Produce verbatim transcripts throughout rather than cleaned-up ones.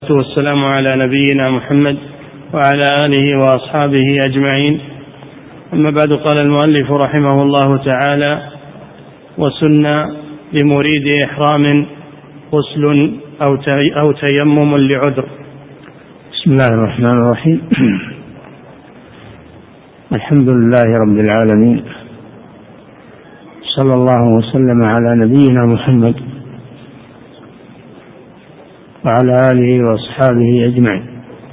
والسلام على نبينا محمد وعلى آله وأصحابه أجمعين. أما بعد، قال المؤلف رحمه الله تعالى: وسن لمريد إحرام غسل أو تيمم لعذر. بسم الله الرحمن الرحيم. الحمد لله رب العالمين، صلى الله وسلم على نبينا محمد وعلى آله وأصحابه أجمعين.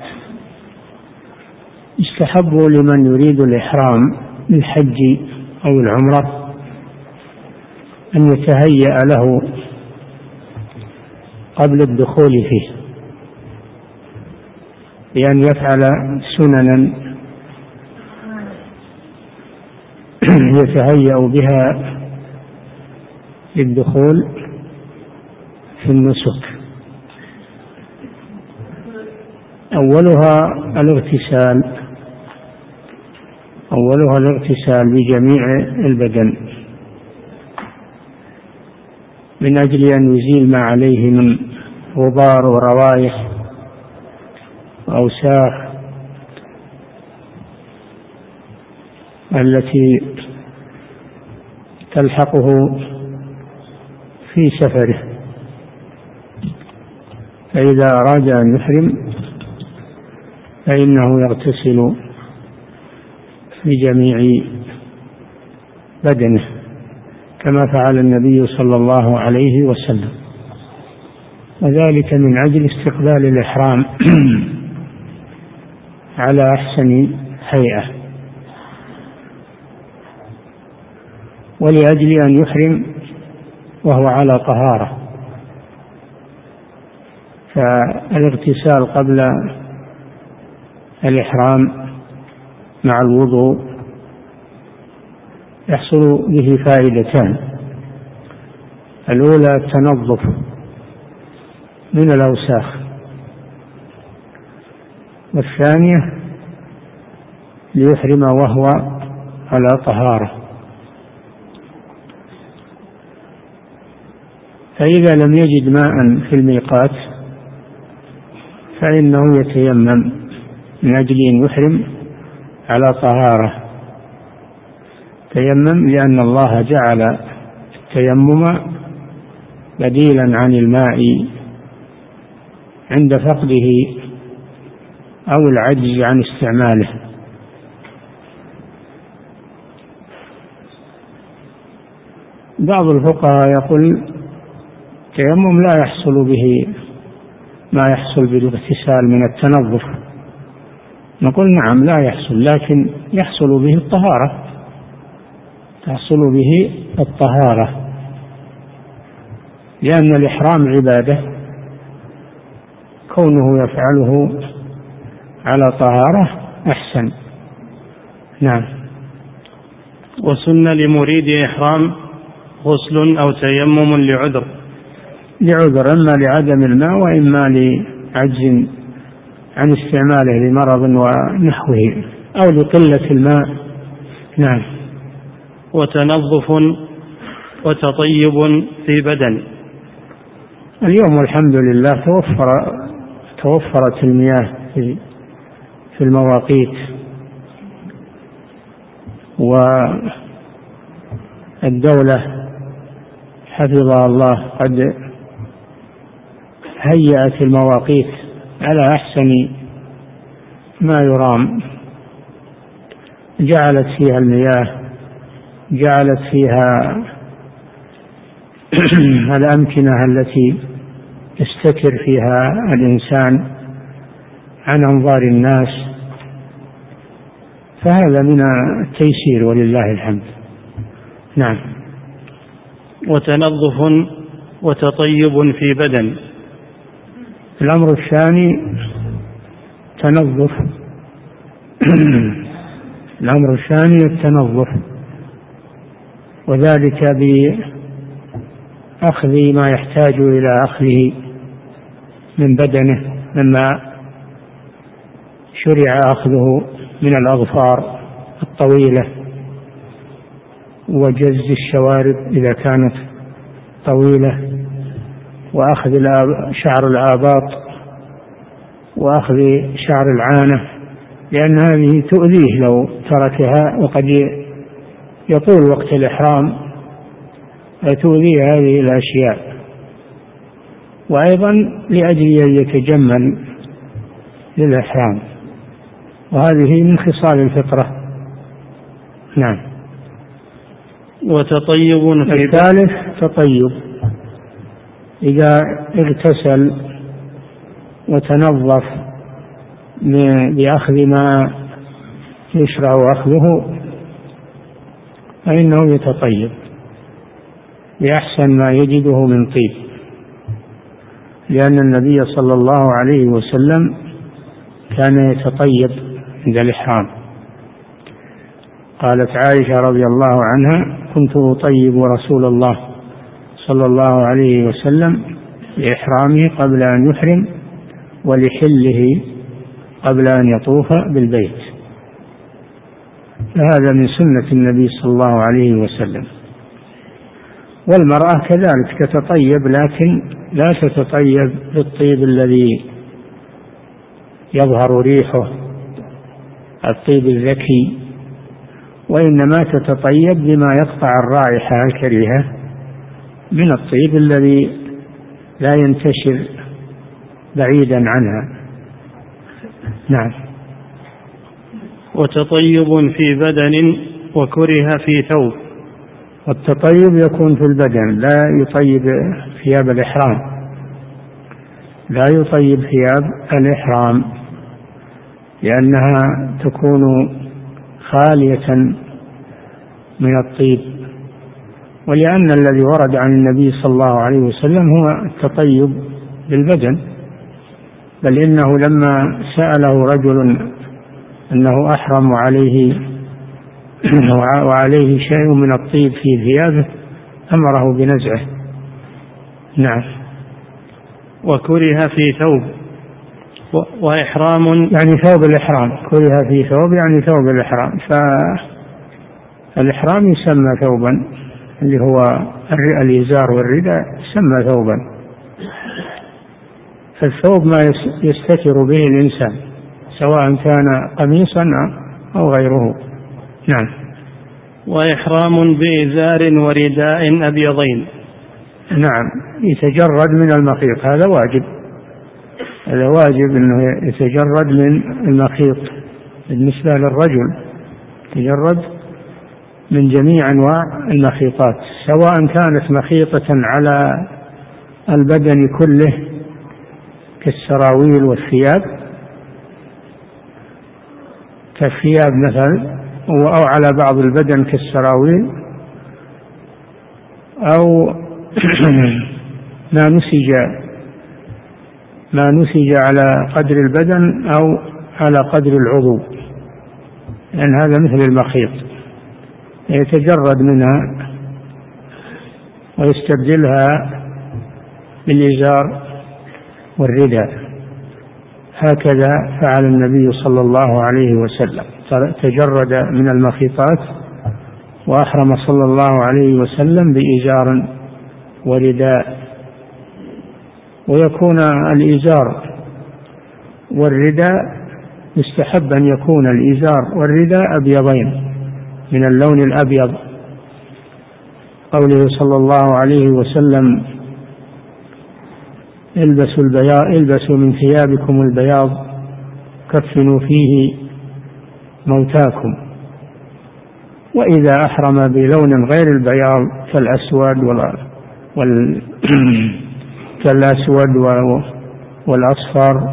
يستحب لمن يريد الإحرام بالحج أو العمرة أن يتهيأ له قبل الدخول فيه بأن يفعل سننا يتهيأ بها للدخول في النسك. أولها الاغتسال أولها الاغتسال بجميع البدن من أجل أن يزيل ما عليه من غبار وروائح وأوساخ التي تلحقه في سفره. فإذا أراد أن يحرم فإنه يغتسل في جميع بدنه كما فعل النبي صلى الله عليه وسلم، وذلك من أجل استقبال الإحرام على أحسن هيئة، ولأجل أن يحرم وهو على طهارة. فالاغتسال قبل الإحرام مع الوضوء يحصل به فائدتان: الأولى التنظف من الأوساخ، والثانية ليحرم وهو على طهارة. فإذا لم يجد ماء في الميقات فإنه يتيمم من أجل أن يحرم على طهارة. تيمم لأن الله جعل التيمم بديلا عن الماء عند فقده أو العجز عن استعماله. بعض الفقهاء يقول التيمم لا يحصل به ما يحصل بالاغتسال من التنظف. نقول نعم لا يحصل، لكن يحصل به الطهارة تحصل به الطهارة لأن الإحرام عبادة، كونه يفعله على طهارة أحسن. نعم. وسن لمريد إحرام غسل أو تيمم لعذر. لعذر، إما لعدم الماء وإما لعجز عن استعماله لمرض ونحوه أو لقلة الماء. نعم. وتنظف وتطيب في بدن. اليوم الحمد لله توفر توفرت المياه في في المواقيت، والدولة حفظها الله قد هيأت المواقيت على أحسن ما يرام، جعلت فيها المياه، جعلت فيها الأمكنة التي يستتر فيها الإنسان عن أنظار الناس، فهذا من التيسير ولله الحمد. نعم. وتنظف وتطيب في بدن. الأمر الثاني تنظف الأمر الثاني التنظف، وذلك بأخذ ما يحتاج إلى أخذه من بدنه مما شرع أخذه من الأظفار الطويلة وجز الشوارب إذا كانت طويلة وأخذ شعر الآباط وأخذ شعر العانة، لأن هذه تؤذيه لو تركها، وقد يطول وقت الإحرام فتؤذيه هذه الأشياء. وأيضا لأجل أن يتجمل للإحرام، وهذه من خصال الفطرة. نعم. وتطيب في الثالث تطيب، إذا اغتسل وتنظف بأخذ ما يشرع أخذه فإنه يتطيب بأحسن ما يجده من طيب، لأن النبي صلى الله عليه وسلم كان يتطيب عند الإحرام. قالت عائشة رضي الله عنها: كنت أطيب رسول الله صلى الله عليه وسلم لإحرامه قبل أن يحرم، ولحله قبل أن يطوف بالبيت. فهذا من سنة النبي صلى الله عليه وسلم. والمرأة كذلك تتطيب، لكن لا تتطيب بالطيب الذي يظهر ريحه، الطيب الذكي، وإنما تتطيب بما يقطع الرائحة الكريهة من الطيب الذي لا ينتشر بعيدا عنها. نعم. وتطيب في بدن وكره في ثوب. والتطيب يكون في البدن، لا يطيب ثياب الإحرام، لا يطيب ثياب الإحرام، لأنها تكون خالية من الطيب، ولأن الذي ورد عن النبي صلى الله عليه وسلم هو التطيب بالبدن. بل إنه لما سأله رجل أنه أحرم وعليه وعليه شيء من الطيب في ثيابه أمره بنزعه. نعم. وكره في ثوب وإحرام، يعني ثوب الإحرام، كره في ثوب يعني ثوب الإحرام. فالإحرام يسمى ثوبا، اللي هو الإزار والرداء يسمى ثوبا. فالثوب ما يستتر به الإنسان سواء كان قميصا أو غيره. نعم. وإحرام بإزار ورداء أبيضين. نعم، يتجرد من المخيط، هذا واجب، هذا واجب أنه يتجرد من المخيط. بالنسبة للرجل يتجرد من جميع أنواع المخيطات، سواء كانت مخيطة على البدن كله كالسراويل والثياب كالثياب مثلا، أو على بعض البدن كالسراويل، أو ما نسج ما نسج على قدر البدن أو على قدر العضو، لأن هذا مثل المخيط، يتجرد منها ويستبدلها بالإزار والرداء. هكذا فعل النبي صلى الله عليه وسلم، تجرد من المخيطات وأحرم صلى الله عليه وسلم بإزار ورداء. ويكون الإزار والرداء يستحب أن يكون الإزار والرداء أبيضين من اللون الأبيض، قوله صلى الله عليه وسلم: البسوا البياض، البسوا من ثيابكم البياض كفنوا فيه موتاكم. وإذا أحرم بلون غير البياض كالأسود وال... وال... كالأسود والأصفر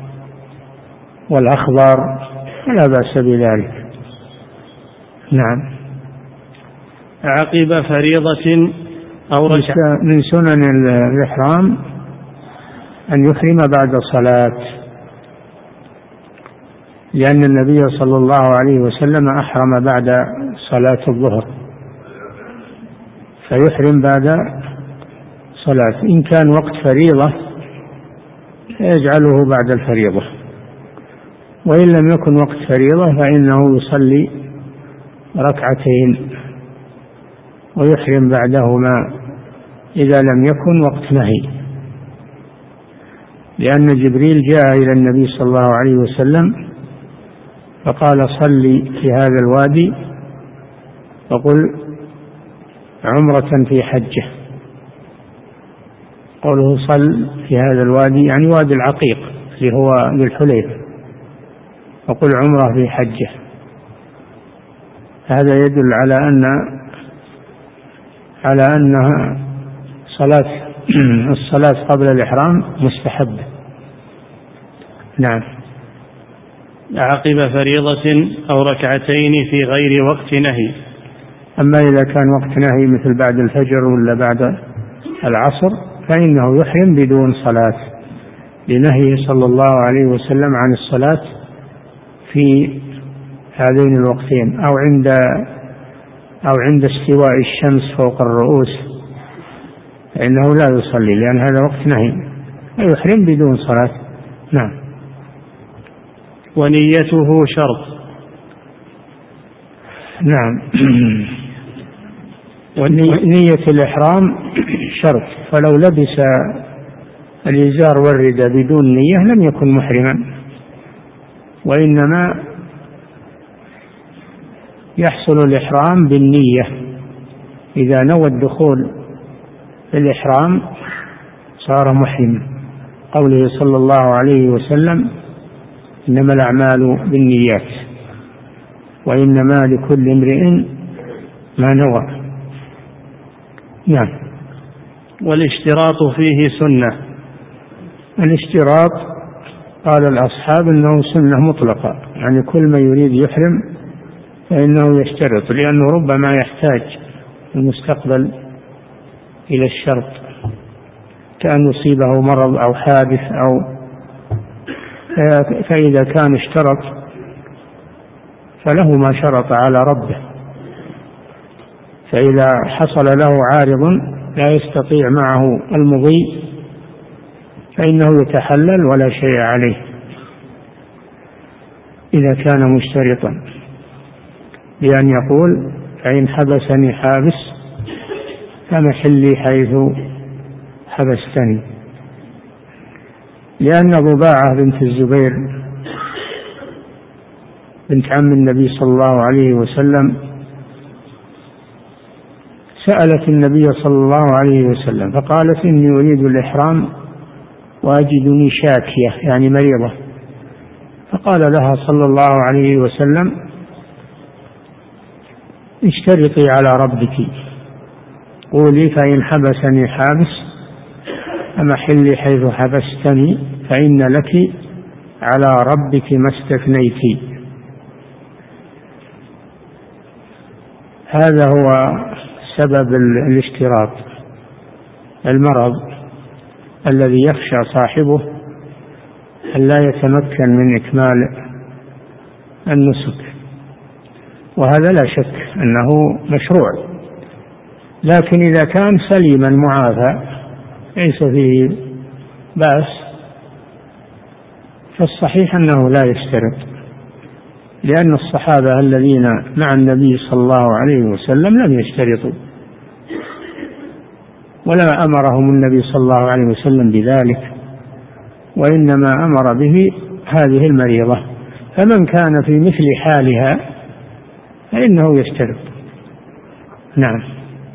والأخضر فلا بأس بذلك. نعم. عقب فريضة أو ركعة. من سنن الإحرام أن يحرم بعد صلاة، لأن النبي صلى الله عليه وسلم أحرم بعد صلاة الظهر، فيحرم بعد صلاة. إن كان وقت فريضة يجعله بعد الفريضة، وإن لم يكن وقت فريضة فإنه يصلي ركعتين ويحرم بعدهما إذا لم يكن وقت نهي، لأن جبريل جاء إلى النبي صلى الله عليه وسلم فقال صلي في هذا الوادي وقل عمرة في حجة. قوله صل في هذا الوادي يعني وادي العقيق اللي هو ذو الحليفة، وقل عمرة في حجة. هذا يدل على أن على أنها صلاة الصلاة قبل الإحرام مستحبة. نعم. عقب فريضة أو ركعتين في غير وقت نهي. أما إذا كان وقت نهي مثل بعد الفجر ولا بعد العصر فإنه يحرم بدون صلاة، لنهيه صلى الله عليه وسلم عن الصلاة في هذين الوقتين، أو عند أو عند استواء الشمس فوق الرؤوس، فإنه لا يصلي لأن هذا وقت نهي، يحرم بدون صلاة. نعم. ونيته شرط. نعم. ونية الإحرام شرط، فلو لبس الإزار والرداء بدون نية لم يكن محرما، وإنما يحصل الإحرام بالنية. إذا نوى الدخول في الإحرام صار محرما. قوله صلى الله عليه وسلم إنما الأعمال بالنيات وإنما لكل امرئ ما نوى. نعم. والاشتراط فيه سنة. الاشتراط قال الأصحاب إنه سنة مطلقة، يعني كل ما يريد يحرم فإنه يشترط، لأنه ربما يحتاج المستقبل إلى الشرط، كأن يصيبه مرض أو حادث أو، فإذا كان اشترط فله ما شرط على ربه، فإذا حصل له عارض لا يستطيع معه المضي فإنه يتحلل ولا شيء عليه إذا كان مشترطا، بأن يقول فإن حبسني حابس فمحلي حيث حبستني. لأن ضباعة بنت الزبير بنت عم النبي صلى الله عليه وسلم سألت النبي صلى الله عليه وسلم فقالت إني أريد الإحرام وأجدني شاكية يعني مريضة، فقال لها صلى الله عليه وسلم اشترطي على ربك، قولي فإن حبسني حابس فمحلي حيث حبستني فإن لك على ربك ما استثنيت. هذا هو سبب الاشتراط، المرض الذي يخشى صاحبه أن لا يتمكن من إكمال النسك، وهذا لا شك أنه مشروع، لكن إذا كان سليما معافى ليس فيه بأس فالصحيح أنه لا يشترط، لأن الصحابة الذين مع النبي صلى الله عليه وسلم لم يشترطوا ولا أمرهم النبي صلى الله عليه وسلم بذلك، وإنما أمر به هذه المريضة، فمن كان في مثل حالها فإنه يشترط. نعم.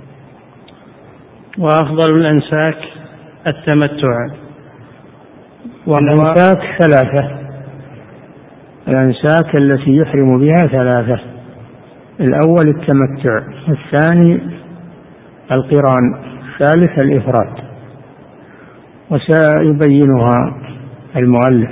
وأفضل الأنساك التمتع. والأنساك ثلاثة، الأنساك التي يحرم بها ثلاثة: الأول التمتع، الثاني القران، الثالث الإفراد، وسيبينها المؤلف.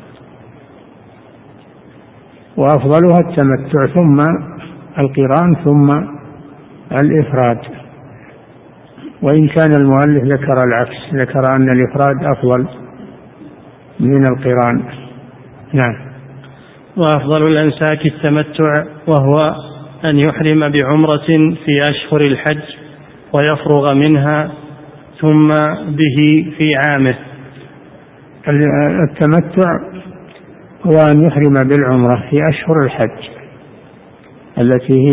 وأفضلها التمتع ثم القران ثم الإفراد، وإن كان المؤلف ذكر العكس، ذكر أن الإفراد أفضل من القران. نعم. وأفضل الأنساك التمتع، وهو أن يحرم بعمرة في أشهر الحج ويفرغ منها ثم به في عامه. التمتع هو أن يحرم بالعمرة في أشهر الحج التي هي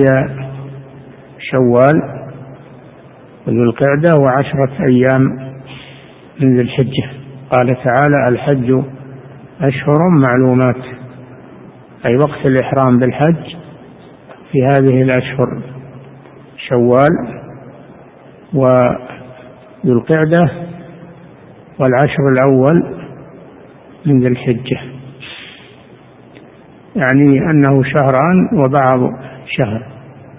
شوال وذو القعدة وعشرة أيام من ذي الحجة، قال تعالى: الحج أشهر معلومات، أي وقت الإحرام بالحج في هذه الأشهر: شوال وذو القعدة والعشر الأول من ذي الحجة، يعني أنه شهران وبعض شهر.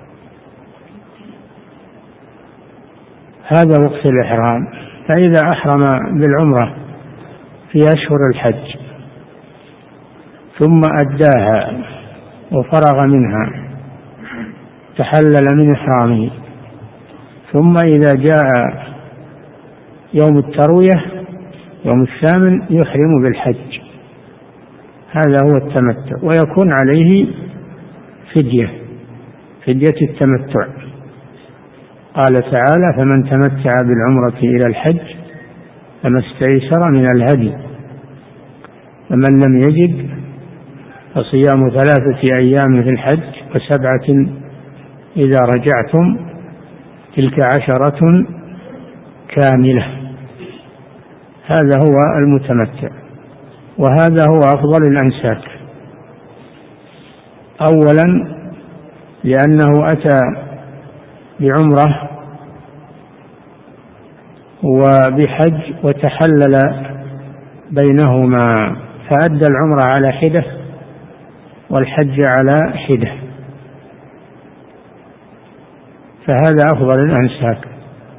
هذا وقت الإحرام. فإذا أحرم بالعمرة في أشهر الحج ثم أداها وفرغ منها تحلل من إحرامه، ثم إذا جاء يوم التروية يوم الثامن يحرم بالحج. هذا هو التمتع، ويكون عليه فدية فدية التمتع. قال تعالى: فمن تمتع بالعمرة إلى الحج فما استيسر من الهدي، فمن لم يجد فصيام ثلاثة أيام في الحج وسبعة إذا رجعتم تلك عشرة كاملة. هذا هو المتمتع، وهذا هو أفضل الأنساك. أولا لأنه أتى بعمرة وبحج وتحلل بينهما، فأدى العمرة على حدة والحج على حدة، فهذا أفضل الأنساك.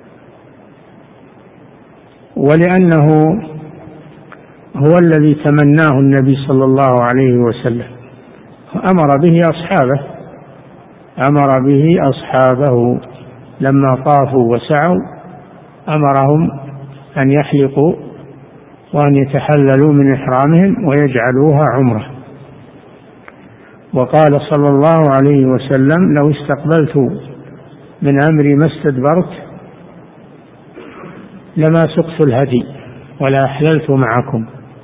ولأنه هو الذي تمناه النبي صلى الله عليه وسلم، أمر به أصحابه أمر به أصحابه لما طافوا وسعوا، أمرهم أن يحلقوا وأن يتحللوا من إحرامهم ويجعلوها عمرة. وقال صلى الله عليه وسلم: لو استقبلت من أمري ما استدبرت لما سقت الهدي ولا أحللت معكم.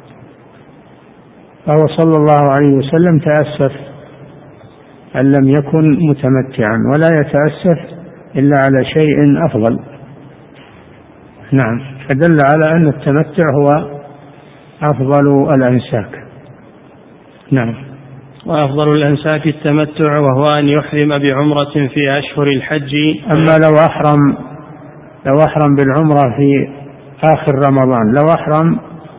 فهو صلى الله عليه وسلم تأسف أن لم يكن متمتعا، ولا يتأسف إلا على شيء أفضل. نعم، فدل على أن التمتع هو أفضل الأنساك. نعم. وأفضل الأنساك التمتع، وهو أن يحرم بعمرة في أشهر الحج. أما لو أحرم لو أحرم بالعمرة في آخر رمضان لو أحرم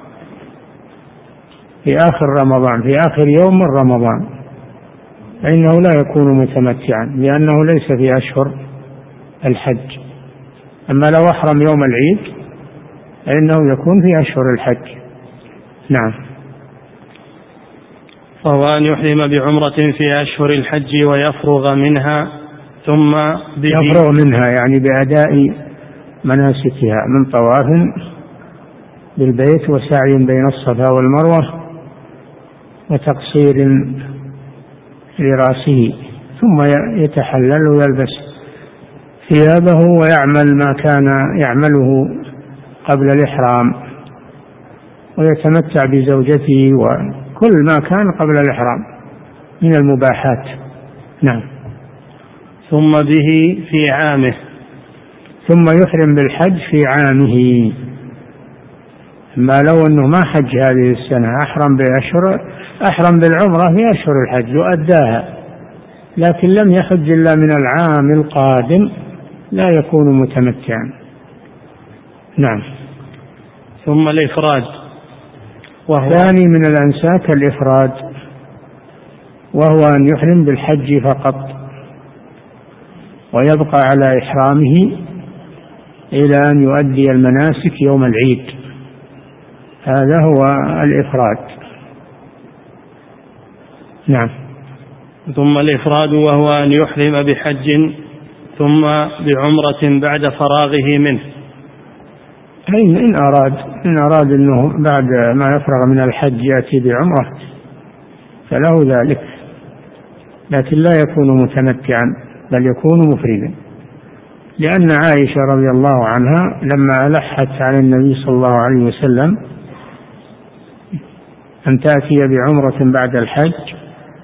في آخر رمضان في آخر يوم من رمضان فإنه لا يكون متمتعا، لأنه ليس في أشهر الحج. أما لو أحرم يوم العيد فإنه يكون في أشهر الحج. نعم. وهو أن يحرم بعمرة في أشهر الحج ويفرغ منها ثم يفرغ منها يعني بأداء مناسكها من طواف بالبيت وسعي بين الصفا والمروة وتقصير لرأسه، ثم يتحلل ويلبس ثيابه ويعمل ما كان يعمله قبل الإحرام، ويتمتع بزوجته وكل ما كان قبل الإحرام من المباحات. نعم. ثم به في عامه ثم يحرم بالحج في عامه. ما لو أنه ما حج هذه السنة، أحرم بأشهر أحرم بالعمرة في أشهر الحج وأداها، لكن لم يحج إلا من العام القادم، لا يكون متمتعا. نعم. ثم الإفراد، وهو ثاني من الأنساك الإفراد، وهو أن يحرم بالحج فقط ويبقى على إحرامه إلى أن يؤدي المناسك يوم العيد. هذا هو الإفراد. نعم. ثم الإفراد، وهو أن يحرم بحج ثم بعمرة بعد فراغه منه. إن إن أراد إن أراد أنه بعد ما يفرغ من الحج يأتي بعمرة فله ذلك، لكن لا يكون متمتعا بل يكون مفردا، لأن عائشة رضي الله عنها لما ألحت على النبي صلى الله عليه وسلم أن تأتي بعمرة بعد الحج،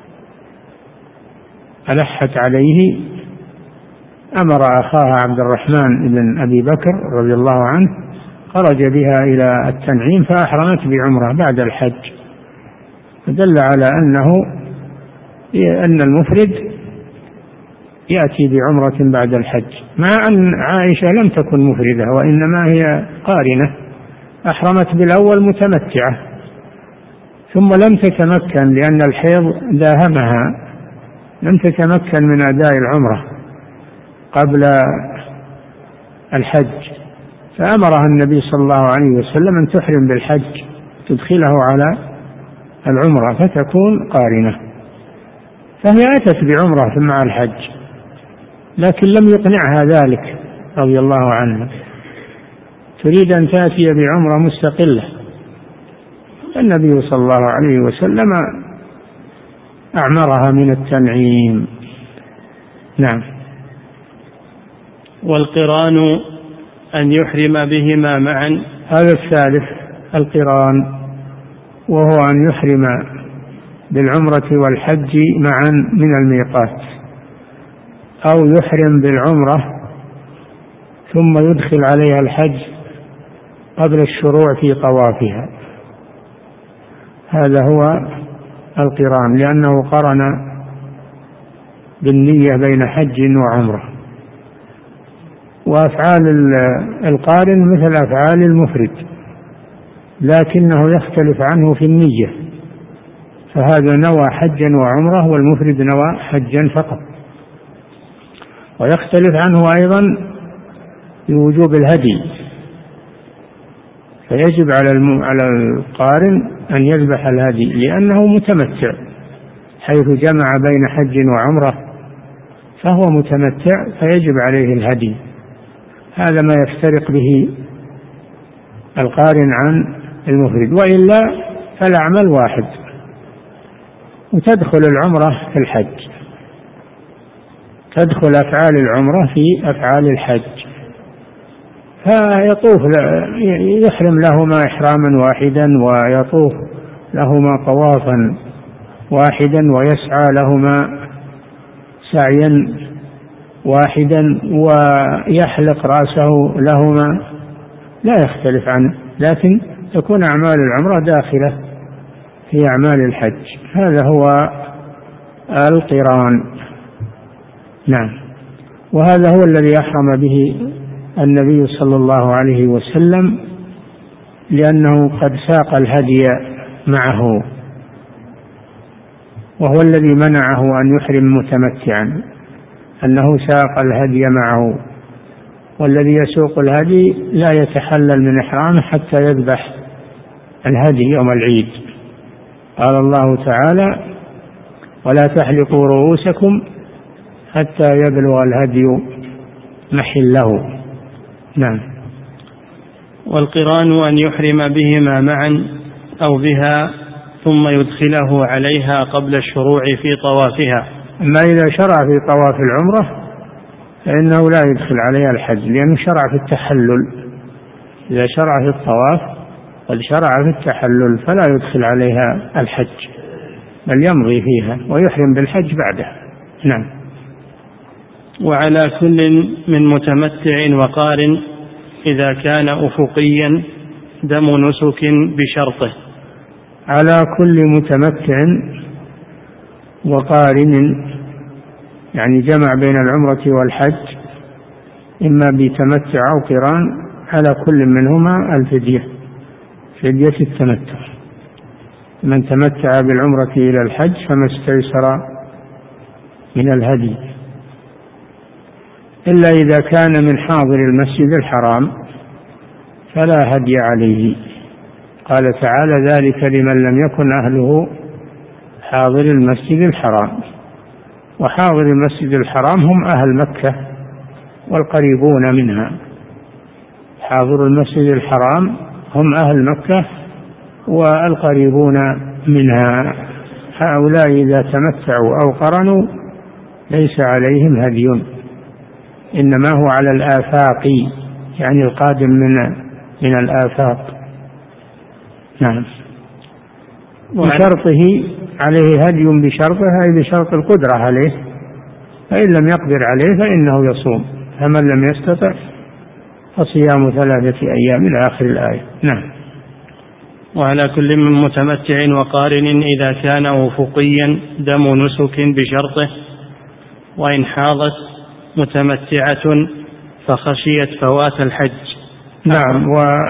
ألحت عليه، أمر أخاها عبد الرحمن بن أبي بكر رضي الله عنه خرج بها إلى التنعيم فأحرمت بعمرة بعد الحج، فدل على أنه أن المفرد يأتي بعمرة بعد الحج، مع أن عائشة لم تكن مفردة وإنما هي قارنة، أحرمت بالأول متمتعة ثم لم تتمكن لأن الحيض داهمها، لم تتمكن من أداء العمرة قبل الحج، فأمرها النبي صلى الله عليه وسلم أن تحرم بالحج تدخله على العمرة فتكون قارنة، فهي أتت بعمرة مع الحج لكن لم يقنعها ذلك رضي الله عنها، تريد أن تأتي بعمرة مستقلة، النبي صلى الله عليه وسلم أعمرها من التنعيم. نعم. والقران أن يحرم بهما معا، هذا الثالث القران، وهو أن يحرم بالعمرة والحج معا من الميقات، أو يحرم بالعمرة ثم يدخل عليها الحج قبل الشروع في طوافها، هذا هو القران، لأنه قرن بالنية بين حج وعمرة. وأفعال القارن مثل أفعال المفرد لكنه يختلف عنه في النية، فهذا نوى حجا وعمرة والمفرد نوى حجا فقط. ويختلف عنه أيضا في وجوب الهدي، فيجب على القارن أن يذبح الهدي لأنه متمتع، حيث جمع بين حج وعمرة فهو متمتع فيجب عليه الهدي، هذا ما يفترق به القارن عن المفرد، وإلا فالأعمال واحد، وتدخل العمرة في الحج، تدخل أفعال العمرة في أفعال الحج، فيطوف يحرم لهما إحراما واحدا ويطوف لهما طوافا واحدا ويسعى لهما سعيا واحدا ويحلق رأسه لهما، لا يختلف عنه، لكن تكون أعمال العمرة داخلة في أعمال الحج، هذا هو القران. نعم. وهذا هو الذي أحرم به النبي صلى الله عليه وسلم، لأنه قد ساق الهدي معه، وهو الذي منعه أن يحرم متمتعا، أنه ساق الهدي معه، والذي يسوق الهدي لا يتحلل من إحرامه حتى يذبح الهدي يوم العيد. قال الله تعالى: ولا تحلقوا رؤوسكم حتى يبلغ الهدي محله. نعم. والقران أن يحرم بهما معا أو بها ثم يدخله عليها قبل الشروع في طوافها. أما إذا شرع في طواف العمرة فإنه لا يدخل عليها الحج، لأنه شرع في التحلل، إذا شرع في الطواف قد شرع في التحلل فلا يدخل عليها الحج، بل يمضي فيها ويحرم بالحج بعدها. نعم. وعلى كل من متمتع وقارن إذا كان أفقيا دم نسك بشرطه. على كل متمتع وقارن يعني جمع بين العمرة والحج إما بتمتع أو قران، على كل منهما الفدية، فدية التمتع، من تمتع بالعمرة إلى الحج فما استيسر من الهدي، إلا إذا كان من حاضر المسجد الحرام فلا هدي عليه. قال تعالى: ذلك لمن لم يكن أهله حاضر المسجد الحرام. وحاضر المسجد الحرام هم أهل مكة والقريبون منها، حاضر المسجد الحرام هم أهل مكة والقريبون منها، هؤلاء إذا تمتعوا أو قرنوا ليس عليهم هدي، إنما هو على الآفاق، يعني القادم من من الآفاق. نعم. بشرطه عليه هدي، بشرطه أي بشرط القدرة عليه، فإن لم يقدر عليه فإنه يصوم، فمن لم يستطع فصيام ثلاثة أيام إلى آخر الآية. نعم. وعلى كل من متمتع وقارن إذا كان أفقيا دم نسك بشرطه، وإن حاضت متمتعة فخشيت فوات الحج. نعم.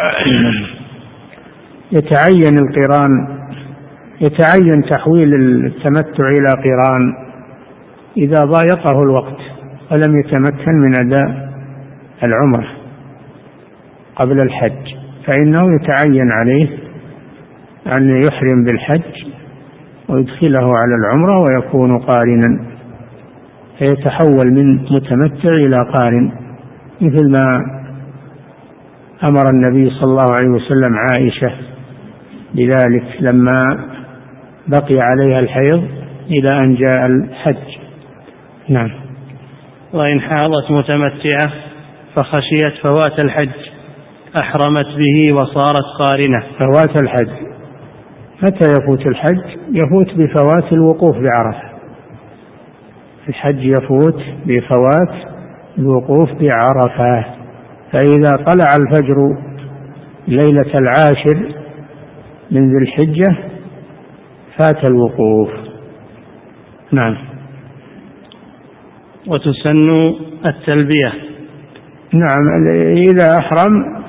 ويتعين القران، يتعين تحويل التمتع إلى قران إذا ضايقه الوقت ولم يتمكن من أداء العمرة قبل الحج، فإنه يتعين عليه أن يحرم بالحج ويدخله على العمرة ويكون قارنا، فيتحول من متمتع إلى قارن، مثل ما أمر النبي صلى الله عليه وسلم عائشة بذلك لما بقي عليها الحيض إلى أن جاء الحج. نعم. وإن حاضت متمتعة فخشيت فوات الحج أحرمت به وصارت قارنة. فوات الحج، متى يفوت الحج؟ يفوت بفوات الوقوف بعرفة. الحج يفوت بفوات الوقوف بعرفة، فإذا طلع الفجر ليلة العاشر من ذي الحجة فات الوقوف. نعم. وتسن التلبية. نعم. إذا أحرم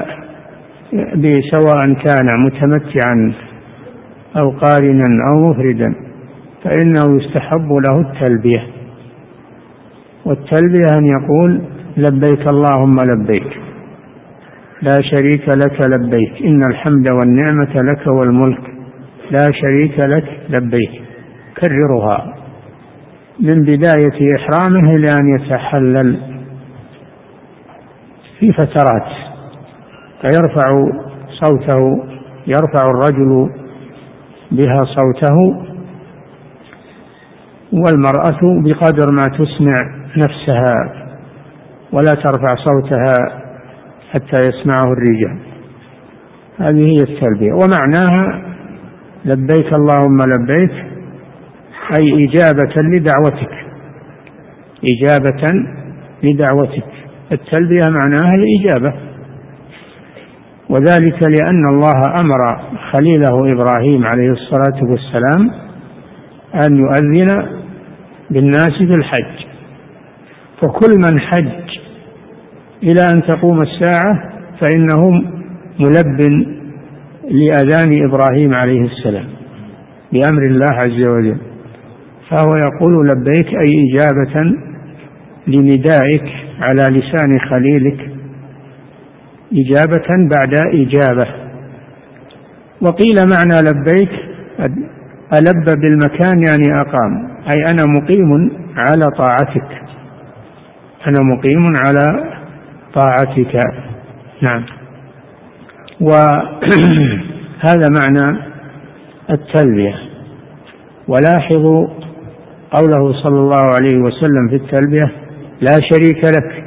سواء كان متمتعا أو قارنا أو مفردا فإنه يستحب له التلبية، والتلبية أن يقول لبيك اللهم لبيك لا شريك لك لبيك إن الحمد والنعمة لك والملك لا شريك لك لبيك، كررها من بداية إحرامه إلى أن يتحلل في فترات، فيرفع صوته، يرفع الرجل بها صوته والمرأة بقدر ما تسمع نفسها، ولا ترفع صوتها حتى يسمعه الرجال. هذه هي التلبية، ومعناها لبيك اللهم لبيك أي إجابة لدعوتك، إجابة لدعوتك. التلبية معناها الإجابة، وذلك لأن الله أمر خليله إبراهيم عليه الصلاة والسلام أن يؤذن بالناس في الحج، فكل من حج إلى أن تقوم الساعة فإنه ملب لأذان إبراهيم عليه السلام بأمر الله عز وجل، فهو يقول لبيك أي إجابة لندائك على لسان خليلك، إجابة بعد إجابة. وقيل معنى لبيك ألب بالمكان يعني أقام، أي أنا مقيم على طاعتك، أنا مقيم على طاعتك. نعم. وهذا معنى التلبية. ولاحظوا قوله صلى الله عليه وسلم في التلبية لا شريك لك،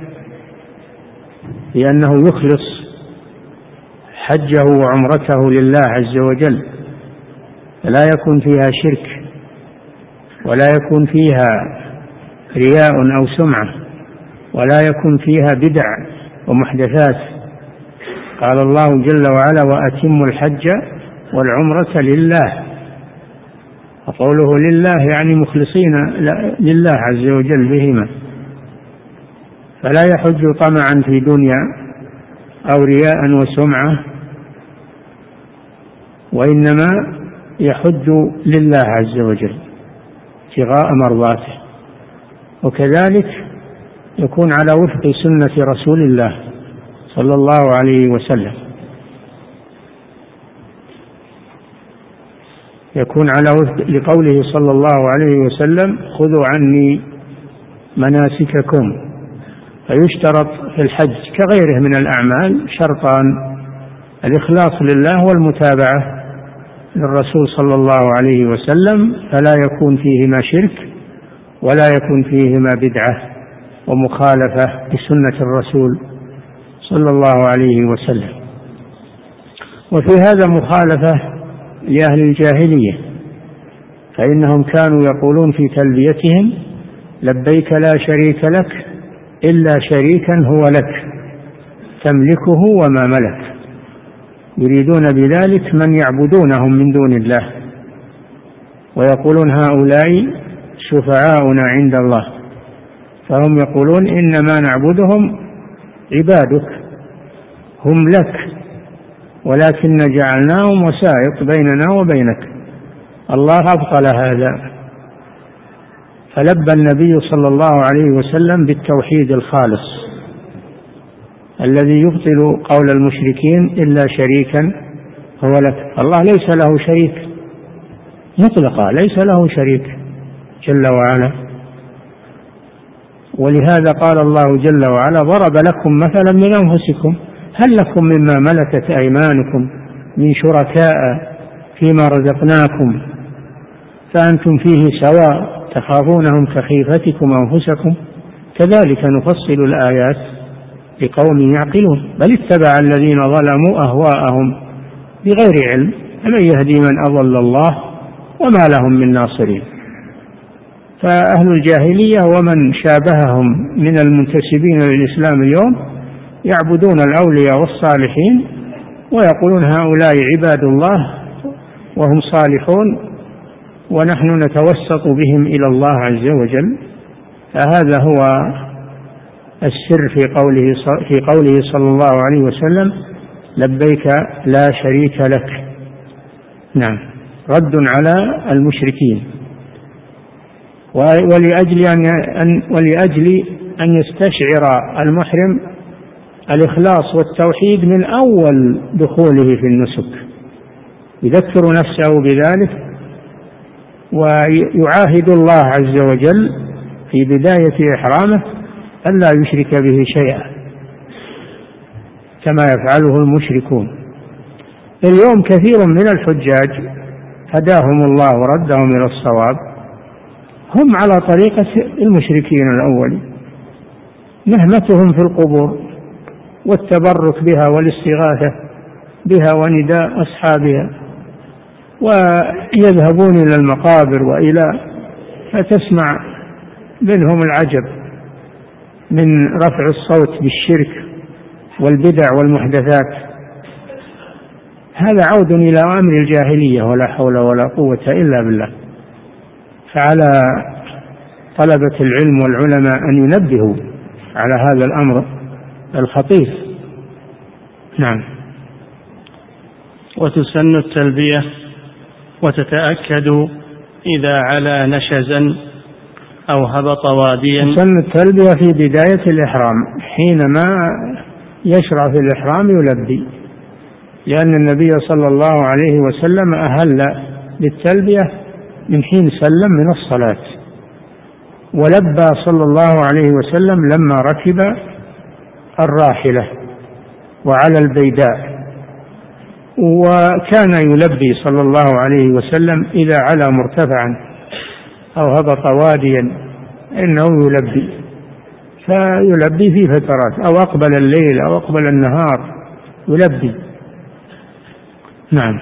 لأنه يخلص حجه وعمرته لله عز وجل، فلا يكون فيها شرك ولا يكون فيها رياء أو سمعة ولا يكون فيها بدع ومحدثات. قال الله جل وعلا وأتموا الحج والعمرة لله، وقوله لله يعني مخلصين لله عز وجل بهما، فلا يحج طمعا في دنيا أو رياء وسمعة، وإنما يحج لله عز وجل ابتغاء مرضاته، وكذلك يكون على وفق سنة رسول الله صلى الله عليه وسلم، يكون على وفق لقوله صلى الله عليه وسلم خذوا عني مناسككم. فيشترط في الحج كغيره من الأعمال شرطان: الإخلاص لله والمتابعة للرسول صلى الله عليه وسلم، فلا يكون فيهما شرك ولا يكون فيهما بدعة ومخالفة لسنة الرسول صلى الله عليه وسلم. وفي هذا مخالفة لأهل الجاهلية، فإنهم كانوا يقولون في تلبيتهم لبيك لا شريك لك إلا شريكا هو لك، تملكه وما ملك، يريدون بذلك من يعبدونهم من دون الله، ويقولون هؤلاء شفعاؤنا عند الله، فهم يقولون إنما نعبدهم عبادك هم لك، ولكن جعلناهم وسائط بيننا وبينك. الله أبطل هذا، فلبى النبي صلى الله عليه وسلم بالتوحيد الخالص الذي يبطل قول المشركين إلا شريكا هو لك. الله ليس له شريك مطلقا، ليس له شريك جل وعلا، ولهذا قال الله جل وعلا ضرب لكم مثلا من أنفسكم هل لكم مما ملكت أيمانكم من شركاء فيما رزقناكم فأنتم فيه سواء تخافونهم كخيفتكم أنفسكم كذلك نفصل الآيات لقوم يعقلون بل اتبع الذين ظلموا أهواءهم بغير علم فمن يهدي من أضل الله وما لهم من ناصرين. فأهل الجاهلية ومن شابههم من المنتسبين للإسلام اليوم يعبدون الأولياء والصالحين ويقولون هؤلاء عباد الله وهم صالحون ونحن نتوسط بهم إلى الله عز وجل. فهذا هو السر في قوله في قوله صلى الله عليه وسلم لبيك لا شريك لك. نعم، رد على المشركين. ولأجل أن ولأجل أن يستشعر المحرم الإخلاص والتوحيد من أول دخوله في النسك، يذكر نفسه بذلك ويعاهد الله عز وجل في بداية إحرامه ألا يشرك به شيئا كما يفعله المشركون. اليوم كثير من الحجاج هداهم الله وردهم إلى الصواب هم على طريقة المشركين الأول، نهمتهم في القبور والتبرك بها والاستغاثة بها ونداء أصحابها، ويذهبون إلى المقابر وإلى فتسمع منهم العجب من رفع الصوت بالشرك والبدع والمحدثات. هذا عود إلى أمر الجاهلية ولا حول ولا قوة إلا بالله. فعلى طلبة العلم والعلماء أن ينبهوا على هذا الأمر الخطير. نعم. وتسن التلبية وتتأكد إذا علا نشزا أو هبط واديا. تسن التلبية في بداية الإحرام حينما يشرع في الإحرام يلبي، لأن النبي صلى الله عليه وسلم أهل بالتلبية من حين سلم من الصلاة، ولبى صلى الله عليه وسلم لما ركب الراحلة وعلى البيداء، وكان يلبي صلى الله عليه وسلم إذا علا مرتفعا أو هبط واديا إنه يلبي، فيلبي في فترات أو أقبل الليل أو أقبل النهار يلبي. نعم.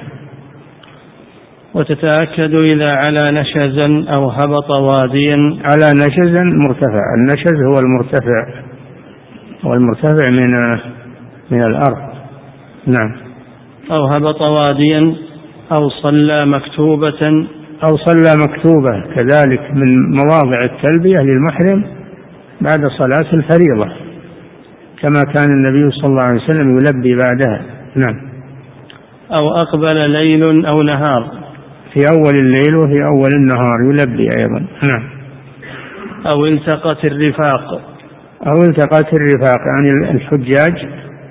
وتتأكد إذا علا نشزا أو هبط واديا. على نشزا مرتفع، النشز هو المرتفع والمرتفع من من الأرض. نعم. أو هبط واديا أو صلى مكتوبة. أو صلى مكتوبة كذلك من مواضع التلبية للمحرم بعد صلاة الفريضة كما كان النبي صلى الله عليه وسلم يلبي بعدها. نعم. أو أقبل ليل أو نهار، في أول الليل وفي أول النهار يلبي أيضا. نعم. أو التقت الرفاق. أو التقت الرفاق يعني الحجاج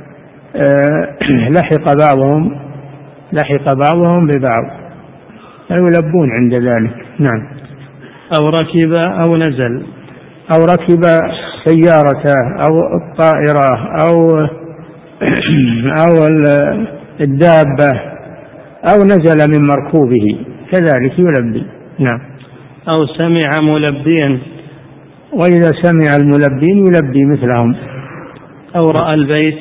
لحق بعضهم لحق بعضهم ببعض يلبون عند ذلك. نعم. أو ركب أو نزل. أو ركب سيارته أو الطائرة أو أو الدابة أو نزل من مركوبه كذلك يلبي. نعم. أو سمع ملبيا. وإذا سمع الملبين يلبي مثلهم. أو رأى البيت.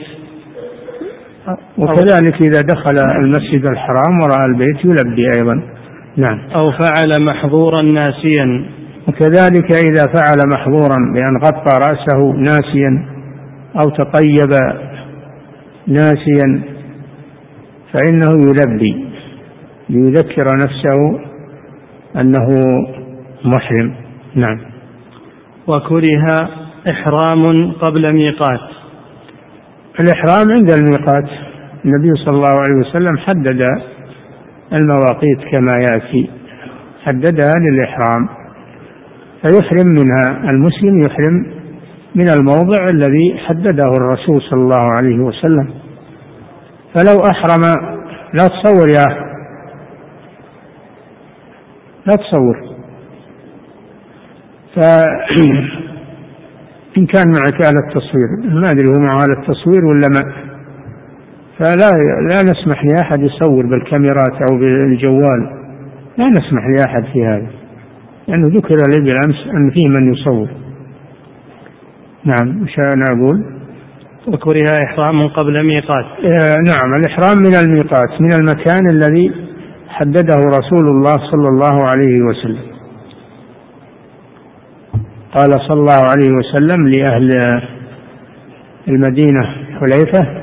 وكذلك إذا دخل المسجد الحرام ورأى البيت يلبي أيضا. نعم. أو فعل محظورا ناسيا. وكذلك إذا فعل محظورا بأن غطى رأسه ناسيا أو تطيب ناسيا فإنه يلبي ليذكر نفسه أنه محرم. نعم. وكره إحرام قبل ميقات. الإحرام عند الميقات، النبي صلى الله عليه وسلم حدد المواقيت كما يأتي، حددها للإحرام، فيحرم منها المسلم، يحرم من الموضع الذي حدده الرسول صلى الله عليه وسلم. فلو أحرم، لا تصور يا أخي، لا تصور، فإن كان معك آلة التصوير، ما أدري هو معه آلة التصوير ولا ما، فلا لا نسمح لأحد يصور بالكاميرات أو بالجوال، لا نسمح لأحد في هذا، لأنه ذكر لي بالأمس أن فيه من يصور. نعم. مش أنا أقول وكره إحرام قبل ميقات. نعم، الإحرام من الميقات، من المكان الذي حدده رسول الله صلى الله عليه وسلم. قال صلى الله عليه وسلم لأهل المدينة حليفة،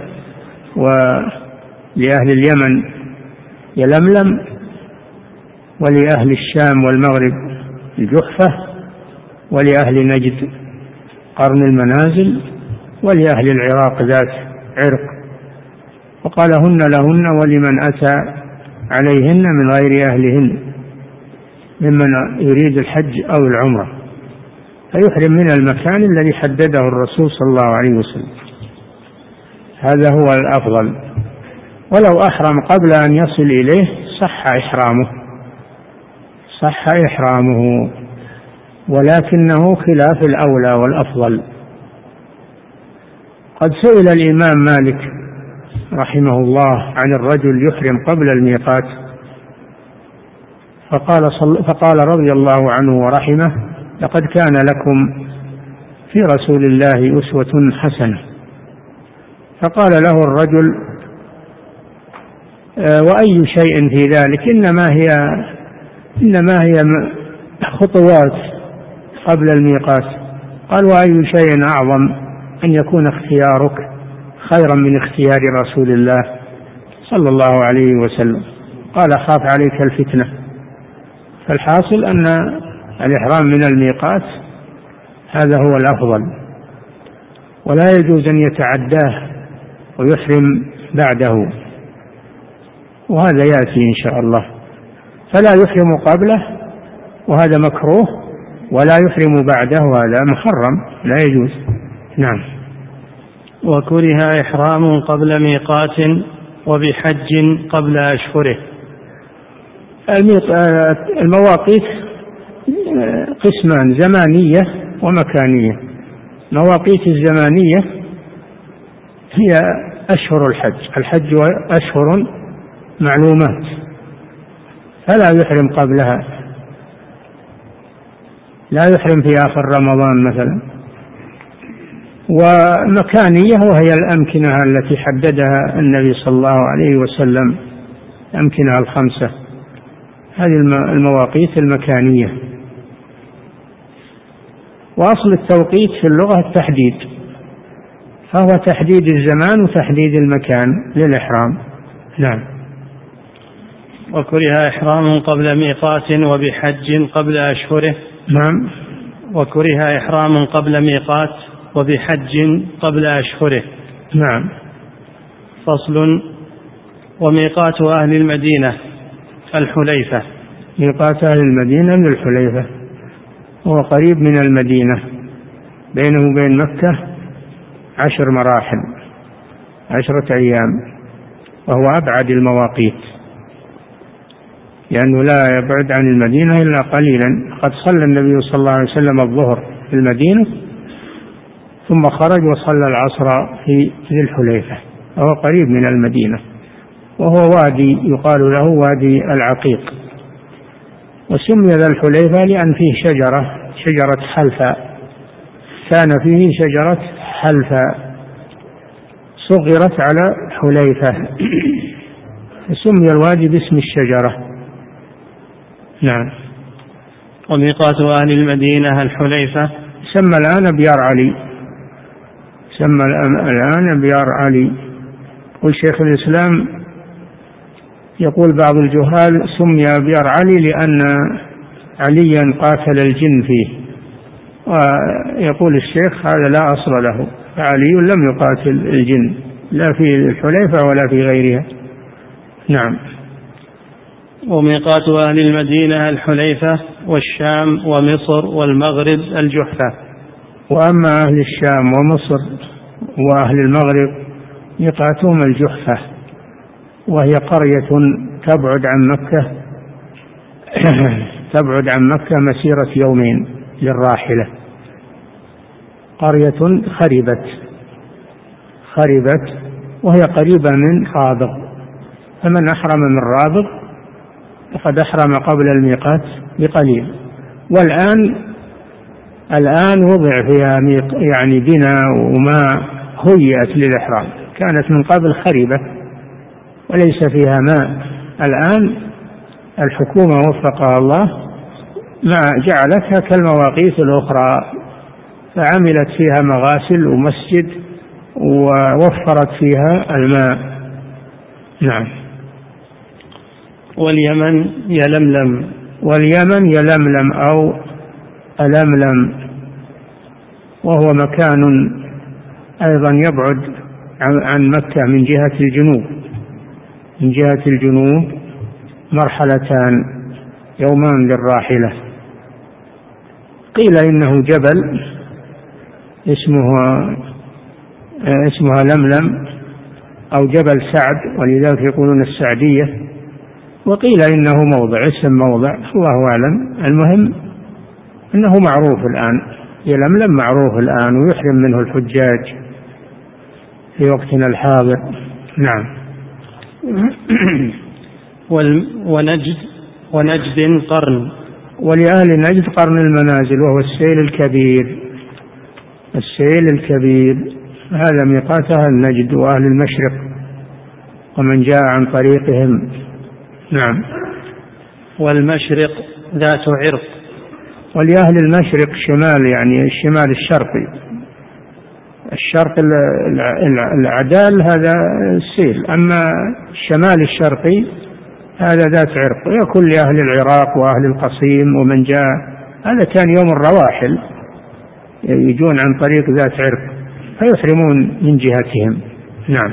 ولأهل اليمن يلملم، ولأهل الشام والمغرب الجحفة، ولأهل نجد قرن المنازل، ولأهل العراق ذات عرق، وقال هن لهن ولمن أتى عليهن من غير أهلهن ممن يريد الحج أو العمرة، فيحرم من المكان الذي حدده الرسول صلى الله عليه وسلم، هذا هو الأفضل. ولو أحرم قبل أن يصل إليه صح إحرامه، صح إحرامه، ولكنه خلاف الأولى والأفضل. قد سئل الإمام مالك رحمه الله عن الرجل يحرم قبل الميقات، فقال, فقال رضي الله عنه ورحمه: لقد كان لكم في رسول الله أسوة حسنة. فقال له الرجل: وأي شيء في ذلك؟ إنما هي إنما هي خطوات قبل الميقات. قال: وأي شيء أعظم أن يكون اختيارك خيرا من اختيار رسول الله صلى الله عليه وسلم. قال: خاف عليك الفتنة. فالحاصل أن الإحرام من الميقات هذا هو الأفضل، ولا يجوز أن يتعداه ويحرم بعده، وهذا يأتي إن شاء الله. فلا يحرم قبله وهذا مكروه، ولا يحرم بعده وهذا محرم، لا يجوز. نعم. وكره إحرام قبل ميقات وبحج قبل أشهره. المواقيت قسمان: زمانية ومكانية. مواقيت الزمانية هي أشهر الحج، الحج أشهر معلومات، فلا يحرم قبلها، لا يحرم في آخر رمضان مثلا. ومكانية وهي الأمكنة التي حددها النبي صلى الله عليه وسلم، الأمكنة الخمسة، هذه المواقيت المكانية. وأصل التوقيت في اللغة التحديد، فهو تحديد الزمان وتحديد المكان للإحرام. نعم. وكره إحرام قبل ميقات وبحج قبل أشهره. نعم. وكره إحرام قبل ميقات وبحج قبل أشهره. نعم. فصل. وميقات أهل المدينة الحليفة. ميقات أهل المدينة من الحليفة، هو قريب من المدينة، بينه وبين مكة عشر مراحل، عشرة أيام، وهو أبعد المواقيت، لأنه لا يبعد عن المدينة إلا قليلا. قد صلى النبي صلى الله عليه وسلم الظهر في المدينة، ثم خرج وصلى العصر في ذي الحليفة، وهو قريب من المدينة، وهو وادي يقال له وادي العقيق. وسمي ذا الحليفة لأن فيه شجرة شجرة حلفاء، كان فيه شجرة حلفاء صغرت على حليفة، فسمي الوادي باسم الشجرة. نعم. وميقات أهل المدينة الحليفة. سمى الآن بيار علي، سمى الآن بيار علي، يقول شيخ الإسلام، يقول بعض الجهال سمي بئر علي لأن عليا قاتل الجن فيه، ويقول الشيخ هذا لا أصل له، فعلي لم يقاتل الجن لا في الحليفة ولا في غيرها. نعم. وميقات أهل المدينة الحليفة والشام ومصر والمغرب الجحفة. وأما أهل الشام ومصر وأهل المغرب ميقاتهم الجحفة، وهي قرية تبعد عن مكة تبعد عن مكة مسيرة يومين للراحلة، قرية خربت خربت وهي قريبة من رابغ، فمن أحرم من رابغ فقد أحرم قبل الميقات بقليل. والآن الآن وضع فيها يعني بناء وما هيئت للإحرام، كانت من قبل خربة وليس فيها ماء. الآن الحكومة وفقها الله ما جعلتها كالمواقيت الأخرى، فعملت فيها مغاسل ومسجد ووفرت فيها الماء. نعم. واليمن يلملم. واليمن يلملم أو ألملم، وهو مكان أيضا يبعد عن مكة من جهة الجنوب من جهة الجنوب مرحلتان يومان للراحلة. قيل إنه جبل اسمه اسمها لملم أو جبل سعد، ولذلك يقولون السعدية، وقيل إنه موضع اسم موضع، الله أعلم. المهم أنه معروف الآن، يلملم معروف الآن ويحرم منه الحجاج في وقتنا الحاضر. نعم. ونجد ونجد قرن. ولأهل نجد قرن المنازل، وهو السيل الكبير السيل الكبير هذا ميقات أهل نجد وأهل المشرق ومن جاء عن طريقهم. نعم. والمشرق ذات عرق. ولأهل المشرق شمال، يعني الشمال الشرقي، الشرق العدال هذا السيل، أما الشمال الشرقي هذا ذات عرق، ويكون لأهل العراق وأهل القصيم ومن جاء. هذا كان يوم الرواحل يجون عن طريق ذات عرق فيحرمون من جهتهم. نعم.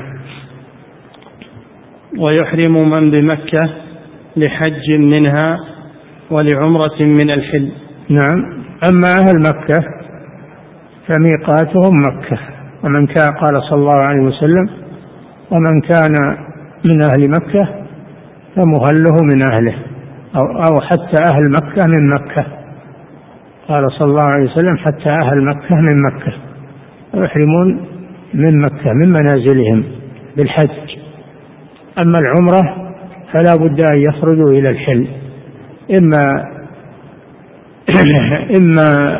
ويحرم من بمكة لحج منها ولعمرة من الحل. نعم. أما أهل مكة فميقاتهم مكة، ومن كان قال صلى الله عليه وسلم ومن كان من أهل مكة فمهله من أهله، أو, أو حتى أهل مكة من مكة، قال صلى الله عليه وسلم حتى أهل مكة من مكة، ويحرمون من مكة من منازلهم بالحج. أما العمرة فلا بد أن يخرجوا إلى الحل، إما إما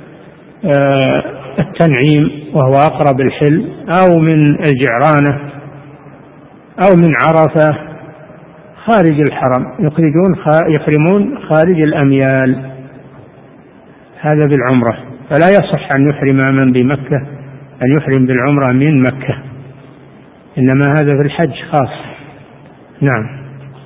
التنعيم وهو أقرب الحل، أو من الجعرانة، أو من عرفة خارج الحرم، يخرجون يحرمون خارج الأميال، هذا بالعمرة. فلا يصح أن يحرم من بمكة أن يحرم بالعمرة من مكة، إنما هذا في الحج خاص. نعم.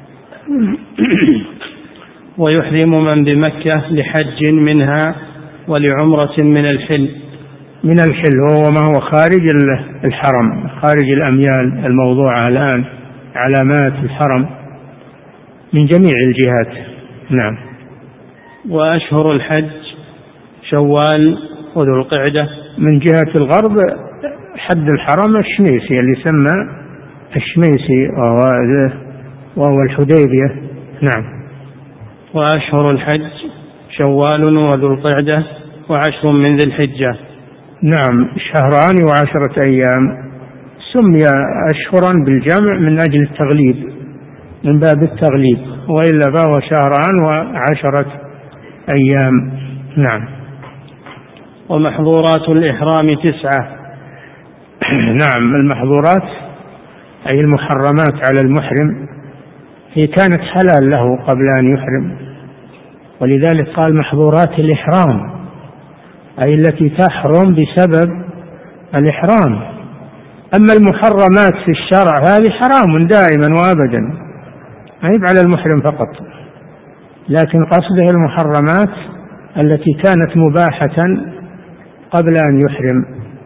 ويحرم من بمكة لحج منها ولعمرة من الحل. من الحل هو ما هو خارج الحرم، خارج الأميال الموضوعة الآن، علامات الحرم من جميع الجهات. نعم. وأشهر الحج شوال وذو القعدة. من جهة الغرب حد الحرم الشميسي اللي يسمى الشميسي وهو, وهو الحديبية. نعم. وأشهر الحج شوال وذو القعدة وعشر من ذي الحجة. نعم. شهران وعشرة أيام، سمي أشهرا بالجمع من أجل التغليب، من باب التغليب، وإلا فهو شهران وعشرة أيام. نعم. ومحظورات الإحرام تسعة. نعم. المحظورات أي المحرمات على المحرم هي كانت حلال له قبل أن يحرم، ولذلك قال محظورات الإحرام، أي التي تحرم بسبب الإحرام. أما المحرمات في الشرع هذه حرام دائما وأبدا، ما هي على المحرم فقط، لكن قصده المحرمات التي كانت مباحة قبل أن يحرم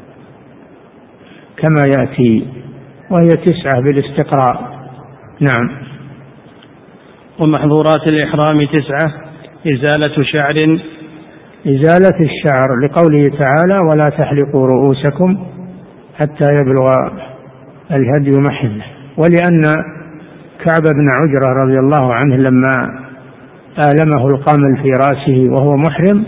كما يأتي، وهي تسعة بالاستقراء. نعم. ومحظورات الإحرام تسعة: إزالة شعر، إزالة الشعر لقوله تعالى: ولا تحلقوا رؤوسكم حتى يبلغ الهدي محله. ولأن كعب بن عجرة رضي الله عنه لما آلمه القمل في رأسه وهو محرم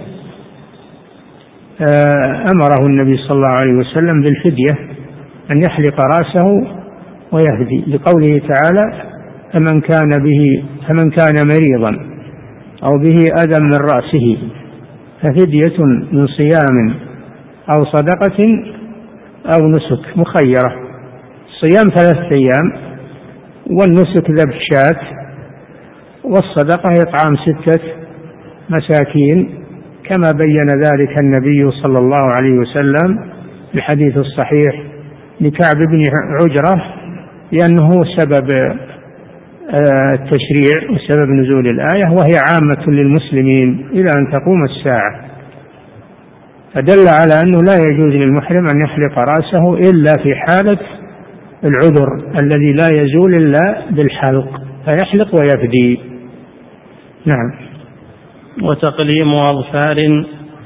أمره النبي صلى الله عليه وسلم بالفدية أن يحلق رأسه ويهدي، لقوله تعالى: فمن كان به فمن كان مريضا أو به أذى من رأسه ففدية من صيام أو صدقة أو نسك مخيرة. صيام ثلاثة أيام، والنسك ذبح شاة، والصدقة إطعام ستة مساكين، كما بين ذلك النبي صلى الله عليه وسلم في الحديث الصحيح لكعب بن عجرة، لأنه سبب التشريع وسبب نزول الآية، وهي عامة للمسلمين إلى أن تقوم الساعة، فدل على أنه لا يجوز للمحرم أن يحلق رأسه إلا في حالة العذر الذي لا يزول إلا بالحلق، فيحلق ويفدي. نعم. وتقليم أظفار،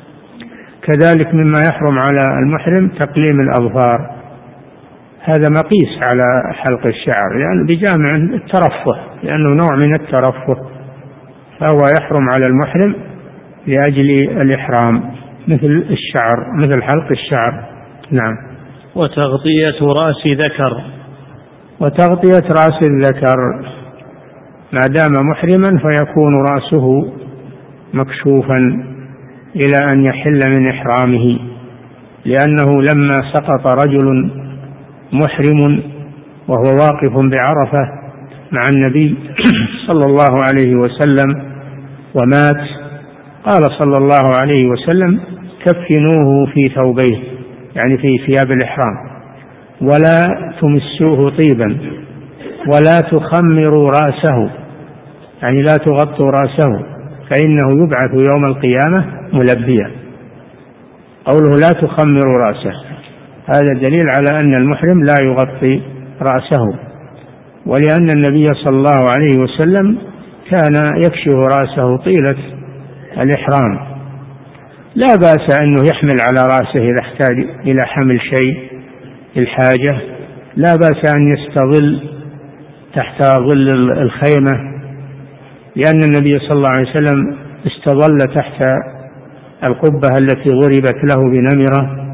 كذلك مما يحرم على المحرم تقليم الأظفار، هذا مقيس على حلق الشعر، لأنه بجامع الترفه، لأنه نوع من الترفه، فهو يحرم على المحرم لأجل الإحرام، مثل الشعر، مثل حلق الشعر. نعم. وتغطية رأس ذكر، وتغطية رأس الذكر ما دام محرما فيكون رأسه مكشوفا إلى أن يحل من إحرامه، لأنه لما سقط رجل محرم وهو واقف بعرفة مع النبي صلى الله عليه وسلم ومات، قال صلى الله عليه وسلم: كفنوه في ثوبيه، يعني في ثياب الإحرام، ولا تمسوه طيبا، ولا تخمروا رأسه، يعني لا تغطوا رأسه، فإنه يبعث يوم القيامة ملبيا. قوله لا تخمروا رأسه هذا دليل على أن المحرم لا يغطي رأسه، ولأن النبي صلى الله عليه وسلم كان يكشف رأسه طيلة الإحرام. لا بأس أنه يحمل على رأسه إذا احتاج إلى حمل شيء الحاجة، لا بأس أن يستظل تحت ظل الخيمة، لأن النبي صلى الله عليه وسلم استظل تحت القبة التي ضربت له بنمرة.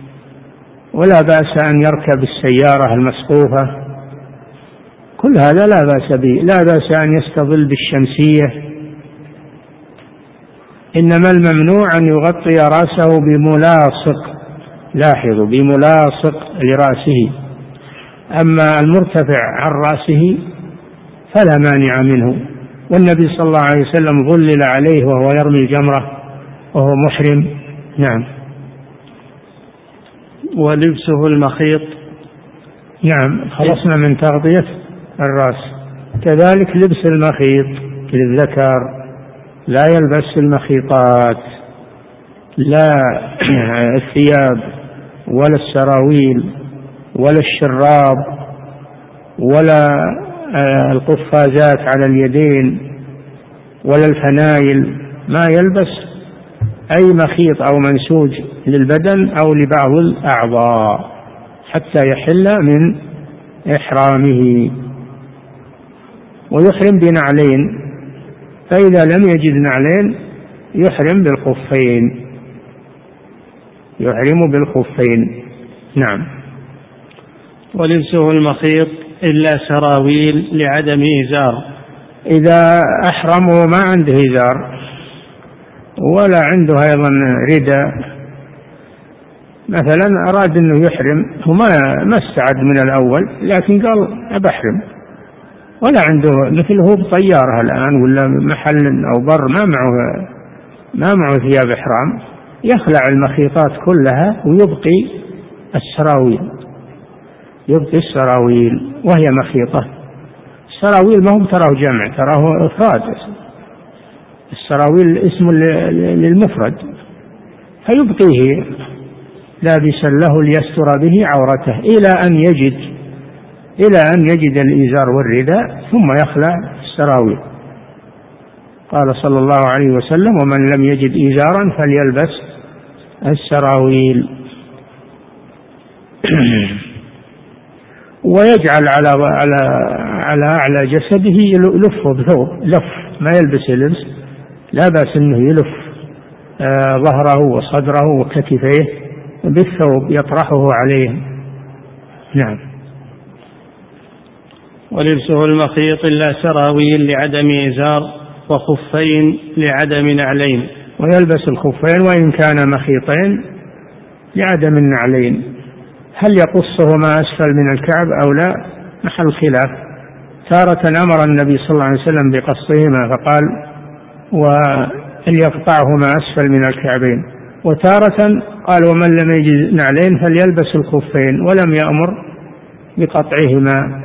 ولا بأس أن يركب السيارة المسقوفة، كل هذا لا بأس به. لا بأس أن يستظل بالشمسية، إنما الممنوع أن يغطي رأسه بملاصق، لاحظوا، بملاصق لرأسه. أما المرتفع عن رأسه فلا مانع منه، والنبي صلى الله عليه وسلم ظلل عليه وهو يرمي الجمرة وهو محرم. نعم. ولبسه المخيط، نعم، خلصنا من تغطية الرأس. كذلك لبس المخيط للذكر، لا يلبس المخيطات، لا الثياب ولا السراويل ولا الشراب ولا القفازات على اليدين ولا الفنايل، ما يلبس أي مخيط أو منسوج للبدن أو لبعض الأعضاء حتى يحل من إحرامه. ويحرم بنعلين، فإذا لم يجد نعلين يحرم بالخفين، يحرم بالخفين. نعم. ولبسه المخيط إلا سراويل لعدم إزار، إذا أحرمه ما عنده إزار ولا عنده أيضا رداء، مثلا أراد أنه يحرم وما ما استعد من الأول، لكن قال أبحرم ولا عنده، مثل هو بطيارة الآن ولا محل أو بر ما معه ما معه ثياب إحرام، يخلع المخيطات كلها ويبقي السراويل، يبقي السراويل وهي مخيطة. السراويل ما هم تراه جمع، تراه إفراد، السراويل اسم للمفرد، فيبقيه لابسا له ليستر به عورته إلى أن يجد إلى أن يجد الإزار والرداء ثم يخلع السراويل. قال صلى الله عليه وسلم: ومن لم يجد إزارا فليلبس السراويل. ويجعل على على على أعلى جسده لفه بثوب، لف، ما يلبس لبس، لا بأس أنه يلف آه ظهره وصدره وكتفيه بالثوب يطرحه عليه. نعم. ولبسه المخيط إلا سراويل لعدم إزار، وخفين لعدم نعلين. ويلبس الخفين وإن كان مخيطين لعدم النعلين. هل يقصهما أسفل من الكعب أو لا؟ محل خلاف. تارة أمر النبي صلى الله عليه وسلم بقصهما فقال: وليقطعهما أسفل من الكعبين، وتارة قال: ومن لم يجد نعلين فليلبس الخفين، ولم يأمر بقطعهما.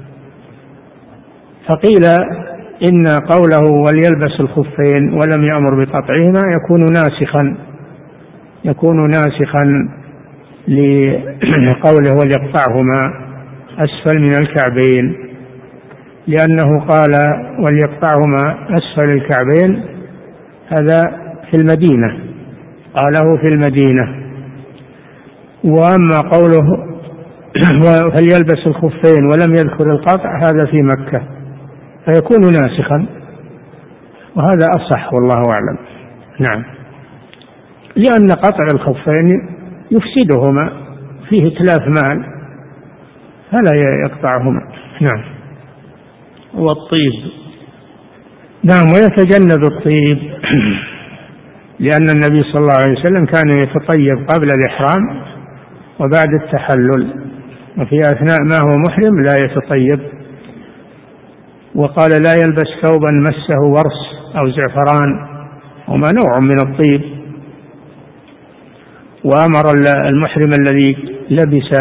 فقيل إن قوله وليلبس الخفين ولم يأمر بقطعهما يكون ناسخا يكون ناسخا لقوله وليقطعهما أسفل من الكعبين، لأنه قال وليقطعهما أسفل الكعبين، هذا في المدينة، قاله في المدينة. وأما قوله فليلبس الخفين ولم يذكر القطع هذا في مكة، فيكون ناسخا، وهذا أصح والله أعلم. نعم. لأن قطع الخفين يفسدهما، فيه تلاف مال، فلا يقطعهما. نعم. والطيب. نعم. ويتجنب الطيب، لأن النبي صلى الله عليه وسلم كان يتطيب قبل الإحرام وبعد التحلل، وفي أثناء ما هو محرم لا يتطيب. وقال: لا يلبس ثوبا مسه ورس أو زعفران، وما نوع من الطيب. وأمر المحرم الذي لبس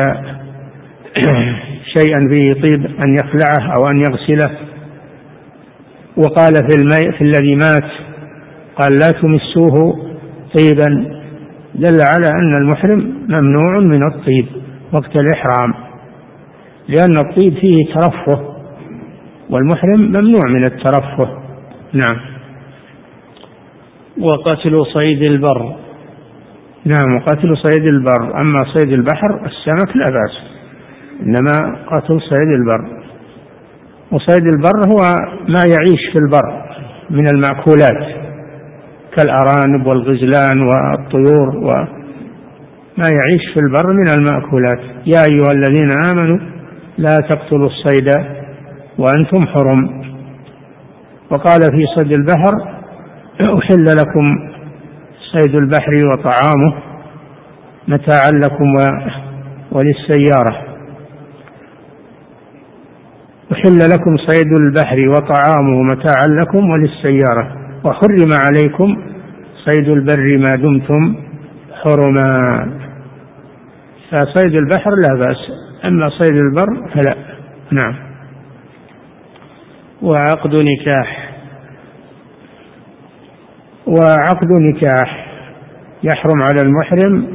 شيئا فيه طيب أن يخلعه أو أن يغسله. وقال في الماء في الذي مات قال: لا تمسوه طيبا، دل على أن المحرم ممنوع من الطيب وقت الإحرام، لأن الطيب فيه ترفه، والمحرم ممنوع من الترفه. نعم. وقتل صيد البر. نعم. وقتل صيد البر. أما صيد البحر السمك لا بأس، إنما قتل صيد البر. وصيد البر هو ما يعيش في البر من المأكولات كالأرانب والغزلان والطيور وما يعيش في البر من المأكولات. يا أيها الذين آمنوا لا تقتلوا الصيد وأنتم حرم. وقال في صيد البحر: أحل لكم صيد البحر وطعامه متاعا لكم وللسيارة. أحل لكم صيد البحر وطعامه متاعا لكم وللسيارة، وحرم عليكم صيد البر ما دمتم حرما. فصيد البحر لا بأس، أما صيد البر فلا. نعم. وعقد نكاح. وعقد نكاح يحرم على المحرم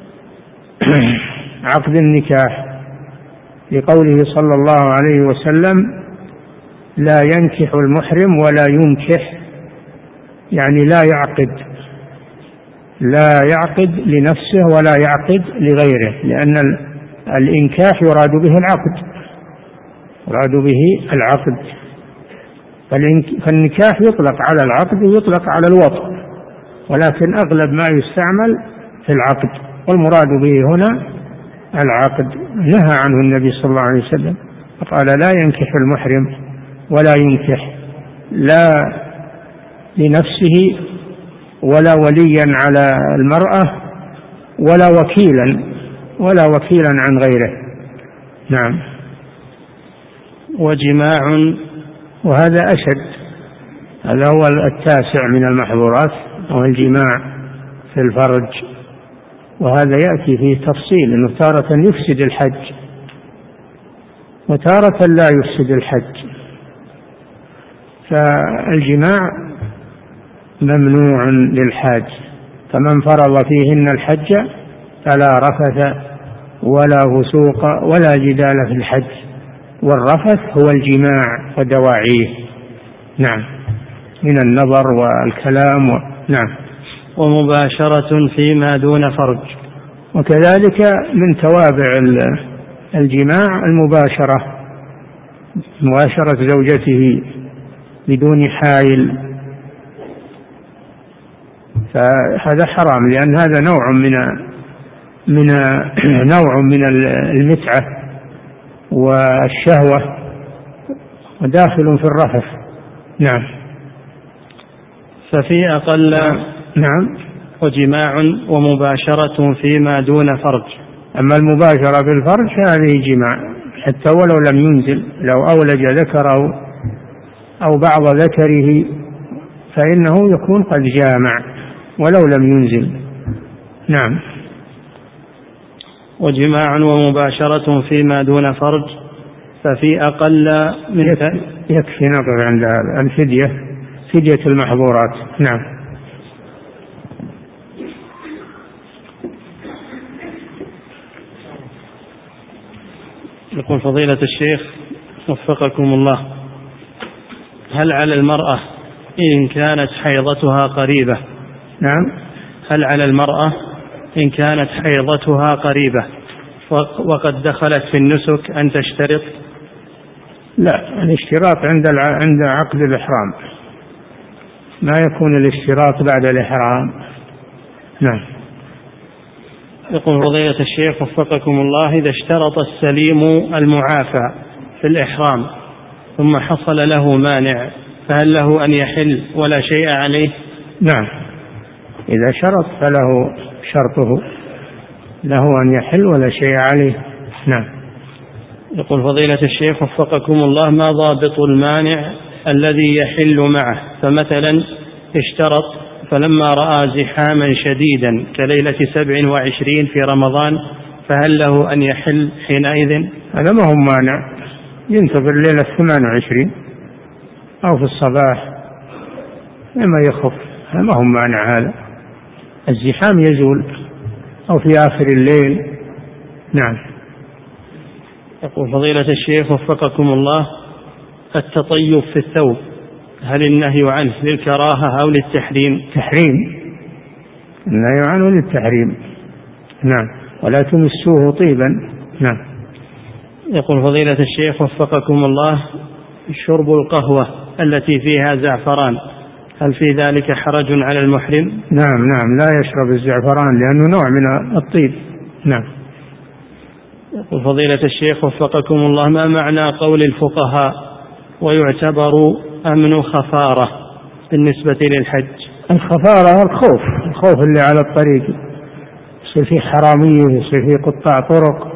عقد النكاح، لقوله صلى الله عليه وسلم: لا ينكح المحرم ولا ينكح، يعني لا يعقد لا يعقد لنفسه ولا يعقد لغيره، لأن الإنكاح يراد به العقد يراد به العقد فالنكاح يطلق على العقد ويطلق على الوطء، ولكن أغلب ما يستعمل في العقد، والمراد به هنا العقد. نهى عنه النبي صلى الله عليه وسلم فقال: لا ينكح المحرم ولا ينكح، لا لنفسه ولا وليا على المرأة ولا وكيلا ولا وكيلا عن غيره. نعم. وجماع، وهذا أشد، هذا هو التاسع من المحظورات، وهو الجماع في الفرج، وهذا يأتي فيه تفصيل أنه تارة يفسد الحج وتارة لا يفسد الحج. فالجماع ممنوع للحاج، فمن فرض فيهن الحج فلا رفث ولا فسوق ولا جدال في الحج، والرفث هو الجماع ودواعيه. نعم، من النظر والكلام و... نعم. ومباشرة فيما دون فرج. وكذلك من توابع الجماع المباشرة، مباشرة زوجته بدون حائل، فهذا حرام، لأن هذا نوع من من نوع من المتعة والشهوة وداخل في الرفث. نعم. ففي أقل نعم وجماع ومباشرة فيما دون فرج. أما المباشرة في الفرج هذه جماع حتى ولو لم ينزل، لو أولج ذكره أو بعض ذكره فإنه يكون قد جامع ولو لم ينزل. نعم. وجماع ومباشرة فيما دون فرج ففي أقل من يكفي, يكفي نقف عند الفدية، فدية المحظورات. نعم. يقول فضيلة الشيخ وفقكم الله: هل على المرأة إن كانت حيضتها قريبة نعم هل على المرأة إن كانت حيضتها قريبة وقد دخلت في النسك أن تشترط؟ لا، الاشتراط عند عند عقد الإحرام، ما يكون الاشتراط بعد الإحرام. نعم. يقول فضيلة الشيخ وفقكم الله: إذا اشترط السليم المعافى في الإحرام ثم حصل له مانع فهل له أن يحل ولا شيء عليه؟ نعم، إذا شرط فله شرطه، له أن يحل ولا شيء عليه. نعم. يقول فضيلة الشيخ وفقكم الله: ما ضابط المانع الذي يحل معه؟ فمثلا اشترط فلما رأى زحاما شديدا كليلة سبع وعشرين في رمضان فهل له أن يحل حينئذ؟ هذا ما هو مانع، ينتظر ليلة ثمان وعشرين أو في الصباح لما يخف، هذا ما هو مانع، هذا الزحام يزول أو في آخر الليل. نعم. يقول فضيلة الشيخ وفقكم الله: التطيب في الثوب هل النهي عنه للكراهة أو للتحريم؟ تحريم، النهي عنه للتحريم. نعم، ولا تمسوه طيبا. نعم. يقول فضيلة الشيخ وفقكم الله: شرب القهوة التي فيها زعفران هل في ذلك حرج على المحرم؟ نعم نعم، لا يشرب الزعفران لأنه نوع من الطيب. نعم. يقول فضيلة الشيخ وفقكم الله: ما معنى قول الفقهاء ويعتبر أمن خفارة بالنسبة للحج؟ الخفارة الخوف، الخوف اللي على الطريق، يصير فيه حرامية، يصير فيه قطاع طرق،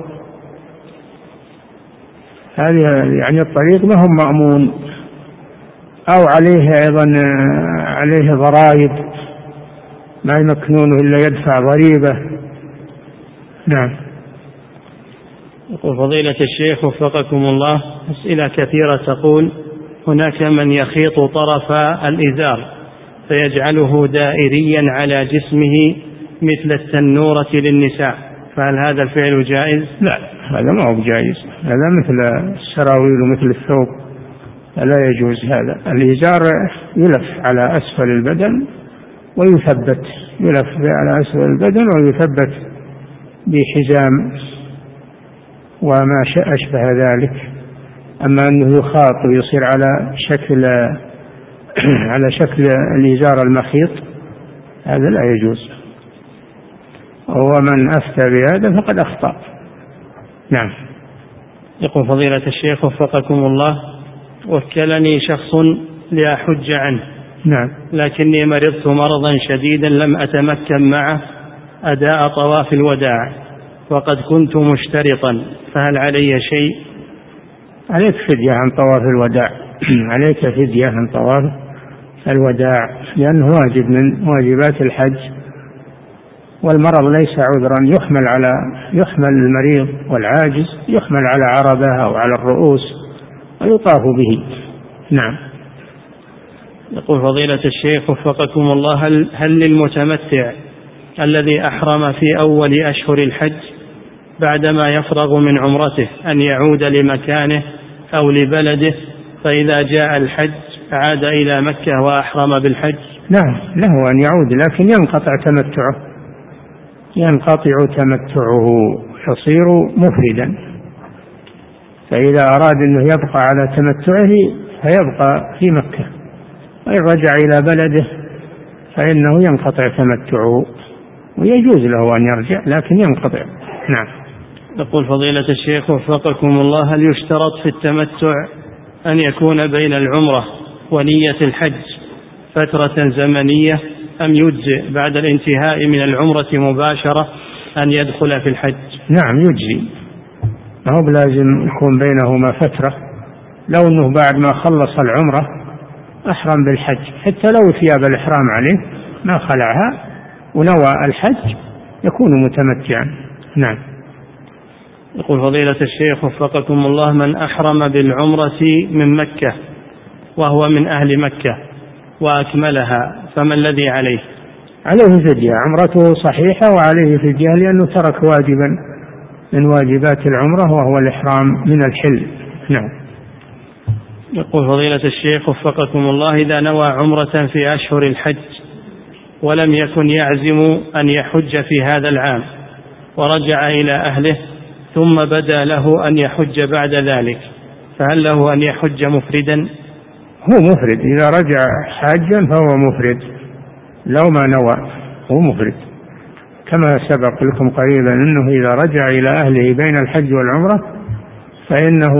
هذه يعني الطريق ما هو مأمون، أو عليه أيضا عليه ضرائب ما يمكنونه إلا يدفع ضريبة. نعم. يقول فضيلة الشيخ وفقكم الله: أسئلة كثيرة تقول هناك من يخيط طرف الإزار فيجعله دائريا على جسمه مثل التنورة للنساء، فهل هذا الفعل جائز؟ لا، هذا ما هو جائز، هذا مثل السراويل ومثل الثوب، لا يجوز هذا. الإزار يلف على أسفل البدن ويثبت، يلف على أسفل البدن ويثبت بحزام وما أشبه ذلك. أما أنه يخاط ويصير على شكل على شكل الإزار المخيط هذا لا يجوز، ومن أفتى بهذا فقد أخطأ. نعم. يقول فضيلة الشيخ وفقكم الله: وكلني شخص لأحج عنه. نعم. لكني مرضت مرضا شديدا لم أتمكن معه أداء طواف الوداع وقد كنت مشترطا، فهل علي شيء؟ عليك فدية عن طواف الوداع عليك فدية عن طواف الوداع، لأنه واجب من واجبات الحج، والمرض ليس عذرا، يحمل على يحمل المريض والعاجز يحمل على عربة أو على الرؤوس ويطاف به. نعم. يقول فضيلة الشيخ وفقكم الله، هل, هل للمتمتع الذي أحرم في أول أشهر الحج بعدما يفرغ من عمرته أن يعود لمكانه أو لبلده، فإذا جاء الحج عاد إلى مكة وأحرم بالحج؟ نعم، له أن يعود، لكن ينقطع تمتعه ينقطع تمتعه يصير مفردا. فإذا أراد أنه يبقى على تمتعه فيبقى في مكة، وإن رجع إلى بلده فإنه ينقطع تمتعه، ويجوز له أن يرجع لكن ينقطع. نعم. يقول فضيلة الشيخ وفقكم الله، هل يشترط في التمتع أن يكون بين العمرة ونية الحج فترة زمنية، أم يجزئ بعد الانتهاء من العمرة مباشرة أن يدخل في الحج؟ نعم يجزي، ما هو بلازم يكون بينهما فترة. لو أنه بعد ما خلص العمرة أحرم بالحج، حتى لو ثياب الإحرام عليه ما خلعها ونوى الحج يكون متمتعا. نعم. يقول فضيلة الشيخ وفقكم الله، من أحرم بالعمرة من مكة وهو من أهل مكة وأكملها فما الذي عليه؟ عليه فدية، عمرته صحيحة وعليه فدية لأنه ترك واجبا من واجبات العمرة وهو الإحرام من الحل. نعم. يقول فضيلة الشيخ وفقكم الله، إذا نوى عمرة في أشهر الحج ولم يكن يعزم أن يحج في هذا العام ورجع إلى أهله ثم بدا له أن يحج بعد ذلك، فهل له أن يحج مفردا؟ هو مفرد، إذا رجع حاجا فهو مفرد، لو ما نوى هو مفرد، كما سبق لكم قريبا أنه إذا رجع إلى أهله بين الحج والعمرة فإنه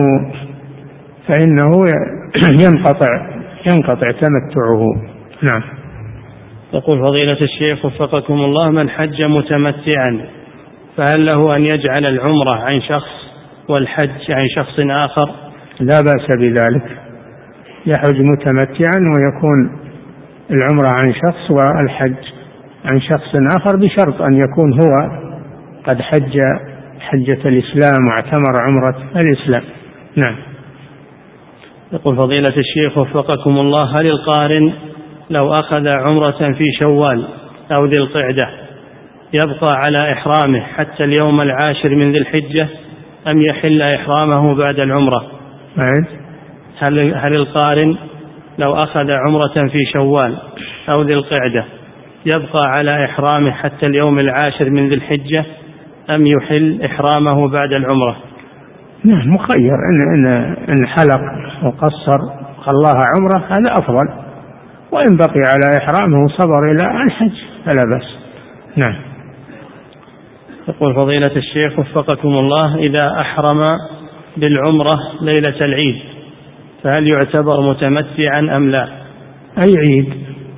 فإنه ينقطع ينقطع تمتعه. نعم. يقول فضيلة الشيخ وفقكم الله، من حج متمتعا فهل له أن يجعل العمرة عن شخص والحج عن شخص آخر؟ لا بأس بذلك، يحج متمتعا ويكون العمرة عن شخص والحج عن شخص آخر، بشرط أن يكون هو قد حج حجة الإسلام واعتمر عمرة الإسلام. نعم. يقول فضيلة الشيخ وفقكم الله، هل القارن لو أخذ عمرة في شوال أو ذي القعدة يبقى على إحرامه حتى اليوم العاشر من ذي الحجة أم يحل إحرامه بعد العمرة؟ هل, هل القارن لو أخذ عمرة في شوال أو ذي القعدة يبقى على إحرامه حتى اليوم العاشر من ذي الحجة أم يحل إحرامه بعد العمرة؟ نعم، مخير، إن, إن, إن حلق وقصر خلاها عمرة هذا أفضل، وإن بقي على إحرامه صبر إلى الحج فلا بأس. نعم. يقول فضيلة الشيخ وفقكم الله، إذا أحرم بالعمرة ليلة العيد فهل يعتبر متمتعا أم لا؟ أي عيد؟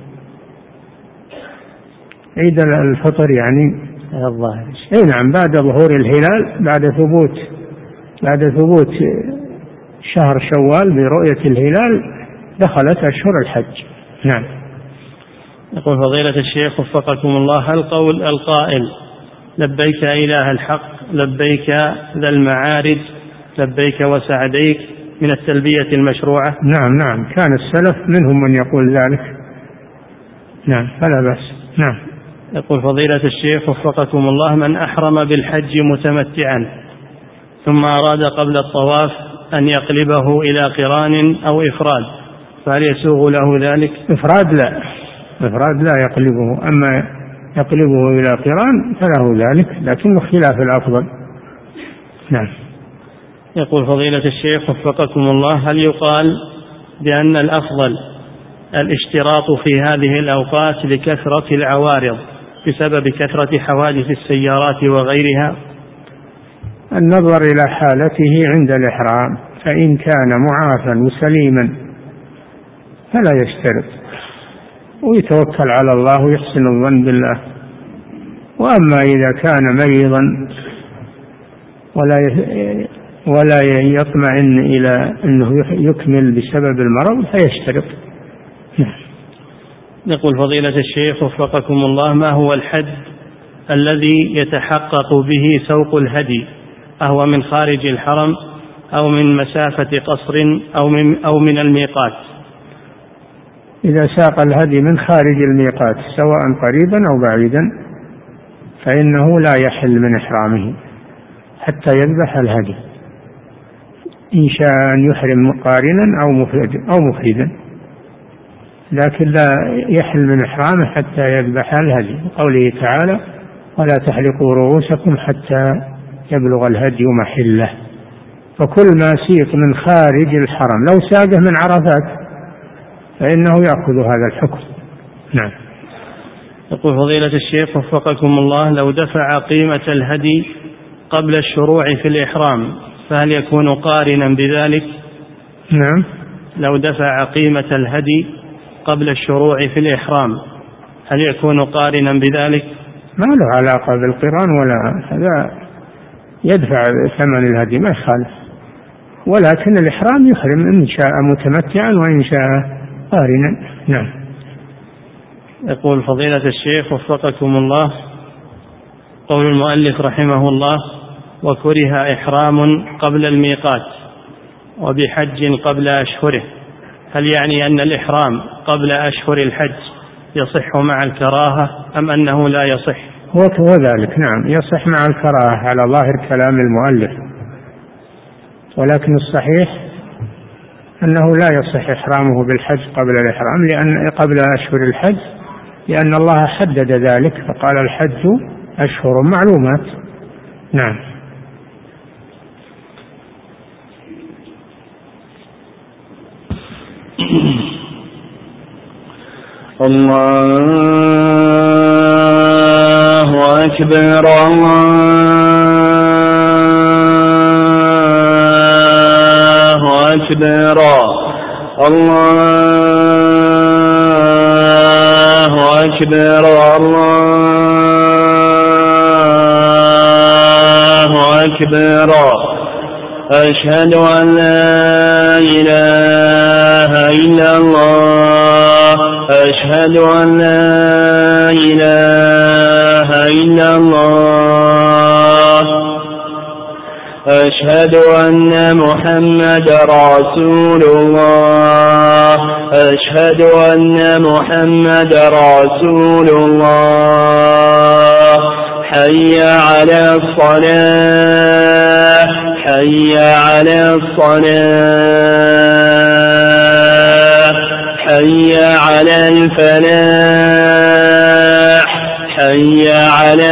عيد الفطر يعني الظاهر. أي نعم، بعد ظهور الهلال، بعد ثبوت بعد ثبوت شهر شوال برؤية الهلال دخلت أشهر الحج. نعم. يقول فضيلة الشيخ وفقكم الله، هل قول القائل لبيك إله الحق لبيك ذا المعارج لبيك وسعديك من التلبية المشروعة؟ نعم نعم، كان السلف منهم من يقول ذلك. نعم، فلا بأس. نعم. يقول فضيلة الشيخ وفقكم الله، من أحرم بالحج متمتعا ثم أراد قبل الطواف أن يقلبه إلى قران أو إفراد فهل يسوغ له ذلك؟ إفراد لا، إفراد لا يقلبه، أما يقلبه إلى قران فله ذلك، لكنه خلاف الأفضل. نعم. يقول فضيلة الشيخ وفقكم الله، هل يقال بأن الأفضل الاشتراط في هذه الأوقات لكثرة العوارض بسبب كثرة حوادث السيارات وغيرها؟ النظر إلى حالته عند الإحرام، فإن كان معافى وسليما فلا يشترط ويتوكل على الله ويحسن الظن بالله، وأما إذا كان مريضا ولا ولا يطمئن إلى أنه يكمل بسبب المرض فيشترط. يقول فضيلة الشيخ وفقكم الله، ما هو الحد الذي يتحقق به سوق الهدي، أهو من خارج الحرم أو من مسافة قصر أو من, أو من الميقات؟ إذا ساق الهدي من خارج الميقات سواء قريبا أو بعيدا فإنه لا يحل من إحرامه حتى يذبح الهدي، إن شاء أن يحرم قارنا أو مفردا أو مفردا، لكن لا يحل من إحرامه حتى يذبح الهدي، قوله تعالى: ولا تحلقوا رؤوسكم حتى يبلغ الهدي محله. فكل ما سيق من خارج الحرم لو ساقه من عرفات فإنه يأخذ هذا الحكم. نعم. يقول فضيلة الشيخ وفقكم الله: لو دفع قيمة الهدي قبل الشروع في الإحرام فهل يكون قارنا بذلك؟ نعم. لو دفع قيمة الهدي قبل الشروع في الإحرام هل يكون قارنا بذلك؟ ما له علاقة بالقران ولا هذا، يدفع ثمن الهدي ما يخالف، ولكن الإحرام يحرم إن شاء متمتعا وإن شاء قارنا. نعم. يقول فضيلة الشيخ وفقكم الله: قول المؤلف رحمه الله: وكره إحرام قبل الميقات وبحج قبل أشهره، هل يعني أن الإحرام قبل أشهر الحج يصح مع الكراهة أم أنه لا يصح؟ هو ذلك، نعم، يصح مع الكراهة على ظاهر كلام المؤلف، ولكن الصحيح أنه لا يصح إحرامه بالحج قبل الإحرام لأن قبل أشهر الحج، لأن الله حدد ذلك فقال: الحج أشهر معلومات. نعم. الله أكبر الله أكبر الله أكبر الله أكبر أشهد أن لا إله إلا الله أشهد أن لا إله إلا الله أشهد أن محمد رسول الله أشهد أن محمد رسول الله حي على الصلاة حي على الصلاة حي على الفلاح حي على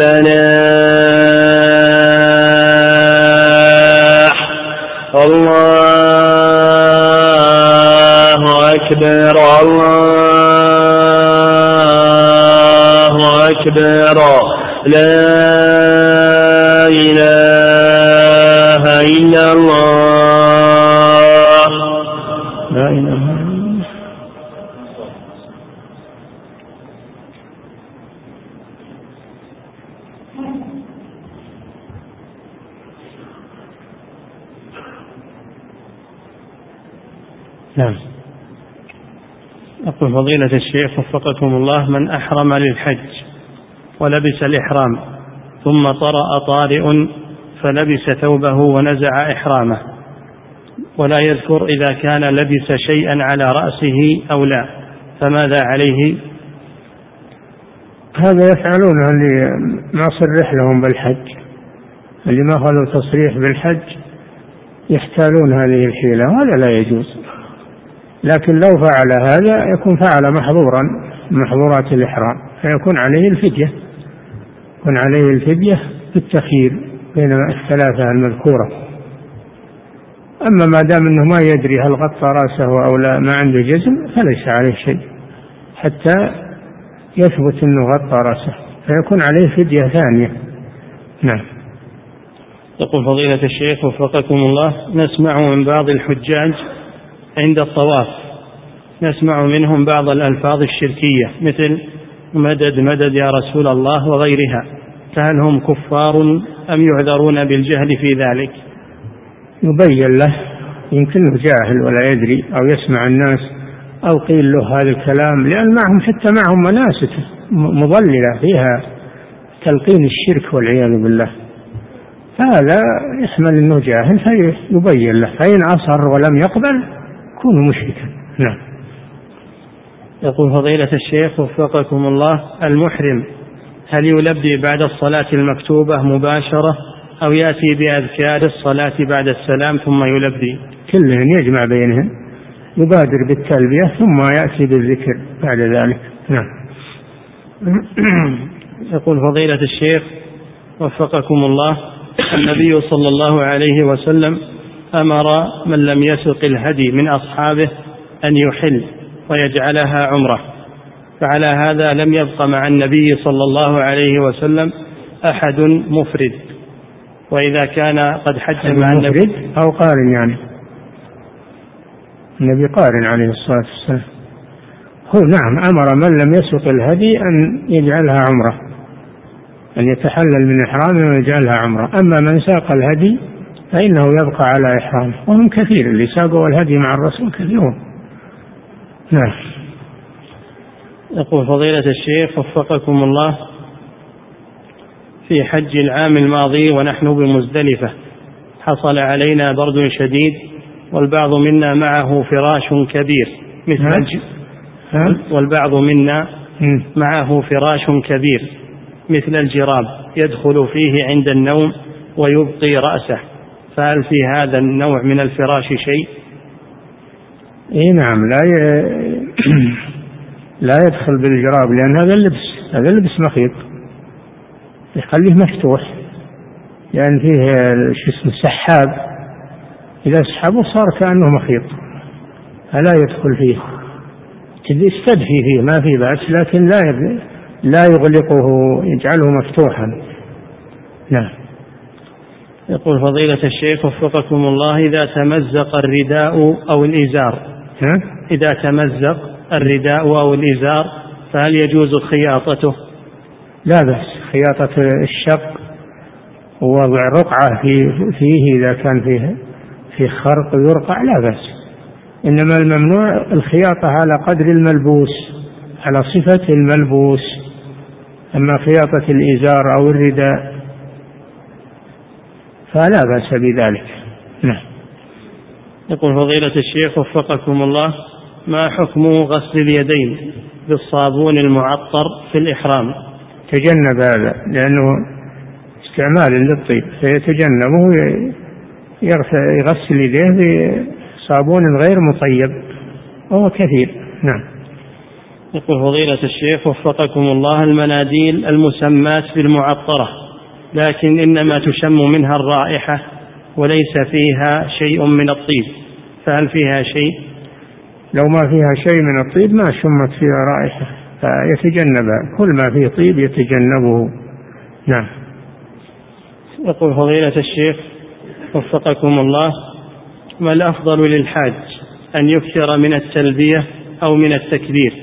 الفلاح الله أكبر الله أكبر لا إله إلا الله لا إله إلا الله. نعم. أقول فضيلة الشيخ وفقكم الله: من أحرم للحج ولبس الإحرام ثم طرأ طارئ فلبس ثوبه ونزع إحرامه ولا يذكر إذا كان لبس شيئا على رأسه أو لا، فماذا عليه؟ هذا يفعلونه اللي ما صرح لهم بالحج، اللي ما خلوا تصريح بالحج يحتالون هذه الحيلة، وهذا لا يجوز. لكن لو فعل هذا يكون فعل محظورا محظورات الإحرام، فيكون عليه الفدية يكون عليه الفدية بالتخيير بين الثلاثة المذكورة. أما ما دام أنه ما يدري هل غطى رأسه أو لا، ما عنده جزم، فليس عليه شيء حتى يثبت أنه غطى رأسه، فيكون عليه فدية ثانية. نعم. يقول فضيلة الشيخ وفقكم الله: نسمع من بعض الحجاج عند الطواف نسمع منهم بعض الألفاظ الشركية مثل مدد مدد يا رسول الله وغيرها، فهل هم كفار أم يعذرون بالجهل في ذلك؟ يبين له، يمكنه جاهل ولا يدري أو يسمع الناس أو قيل له هذا الكلام، لأن معهم حتى معهم مناسك مضللة فيها تلقين الشرك والعياذ بالله، فهذا يحمل أنه جاهل فيبين له، فإن أصر ولم يقبل يكون مشركا. نعم. يقول فضيلة الشيخ وفقكم الله: المحرم هل يلبي بعد الصلاة المكتوبة مباشرة أو يأتي بأذكار الصلاة بعد السلام ثم يلبي؟ كلهن يجمع بينهن، يبادر بالتلبية ثم يأتي بالذكر بعد ذلك. نعم. يقول فضيلة الشيخ وفقكم الله: النبي صلى الله عليه وسلم أمر من لم يسق الهدي من أصحابه أن يحل ويجعلها عمرة، فعلى هذا لم يبق مع النبي صلى الله عليه وسلم أحد مفرد، وإذا كان قد حج مع النبي أو قارن، يعني النبي قارن عليه الصلاة والسلام. هو نعم أمر من لم يسق الهدي أن يجعلها عمرة، أن يتحلل من إحرامه ويجعلها عمرة. أما من ساق الهدي فإنه يبقى على إحرامه، وهم كثير اللي ساقوا الهدي مع الرسول كثيرون. نعم. يقول فضيلة الشيخ وفقكم الله: في حج العام الماضي ونحن بمزدلفة حصل علينا برد شديد، والبعض منا معه فراش كبير مثل الج... والبعض منا معه فراش كبير مثل الجراب يدخل فيه عند النوم ويبقي رأسه، فهل في هذا النوع من الفراش شيء؟ إيه نعم، لا ي... لا يدخل بالجراب، لأن هذا اللبس هذا اللبس مخيط، يخليه مفتوح، لأن يعني فيه شو اسمه سحاب، إذا سحبه صار كأنه مخيط، فلا يدخل فيه، يستدفي فيه ما في بأس، لكن لا يب... لا يغلقه، يجعله مفتوحا. نعم. يقول فضيلة الشيخ وفقكم الله: إذا تمزق الرداء أو الإزار إذا تمزق الرداء أو الإزار فهل يجوز خياطته؟ لا بأس خياطة الشق ووضع رقعة فيه إذا كان فيه في خرق يرقع لا بأس، إنما الممنوع الخياطة على قدر الملبوس، على صفة الملبوس. أما خياطة الإزار أو الرداء فلا بأس بذلك. نعم. يقول فضيلة الشيخ وفقكم الله: ما حكم غسل اليدين بالصابون المعطر في الإحرام؟ تجنب هذا لأنه استعمال للطيب، فيتجنبه، يغسل يديه بصابون غير مطيب وهو كثير. نعم. يقول فضيلة الشيخ وفقكم الله: المناديل المسمات بالمعطرة لكن إنما تشم منها الرائحة وليس فيها شيء من الطيب، فهل فيها شيء؟ لو ما فيها شيء من الطيب ما شمت فيها رائحة، فيتجنبها، كل ما فيه طيب يتجنبه. نعم. يقول فضيلة الشيخ وفقكم الله: ما الأفضل للحاج، أن يكثر من التلبية أو من التكبير؟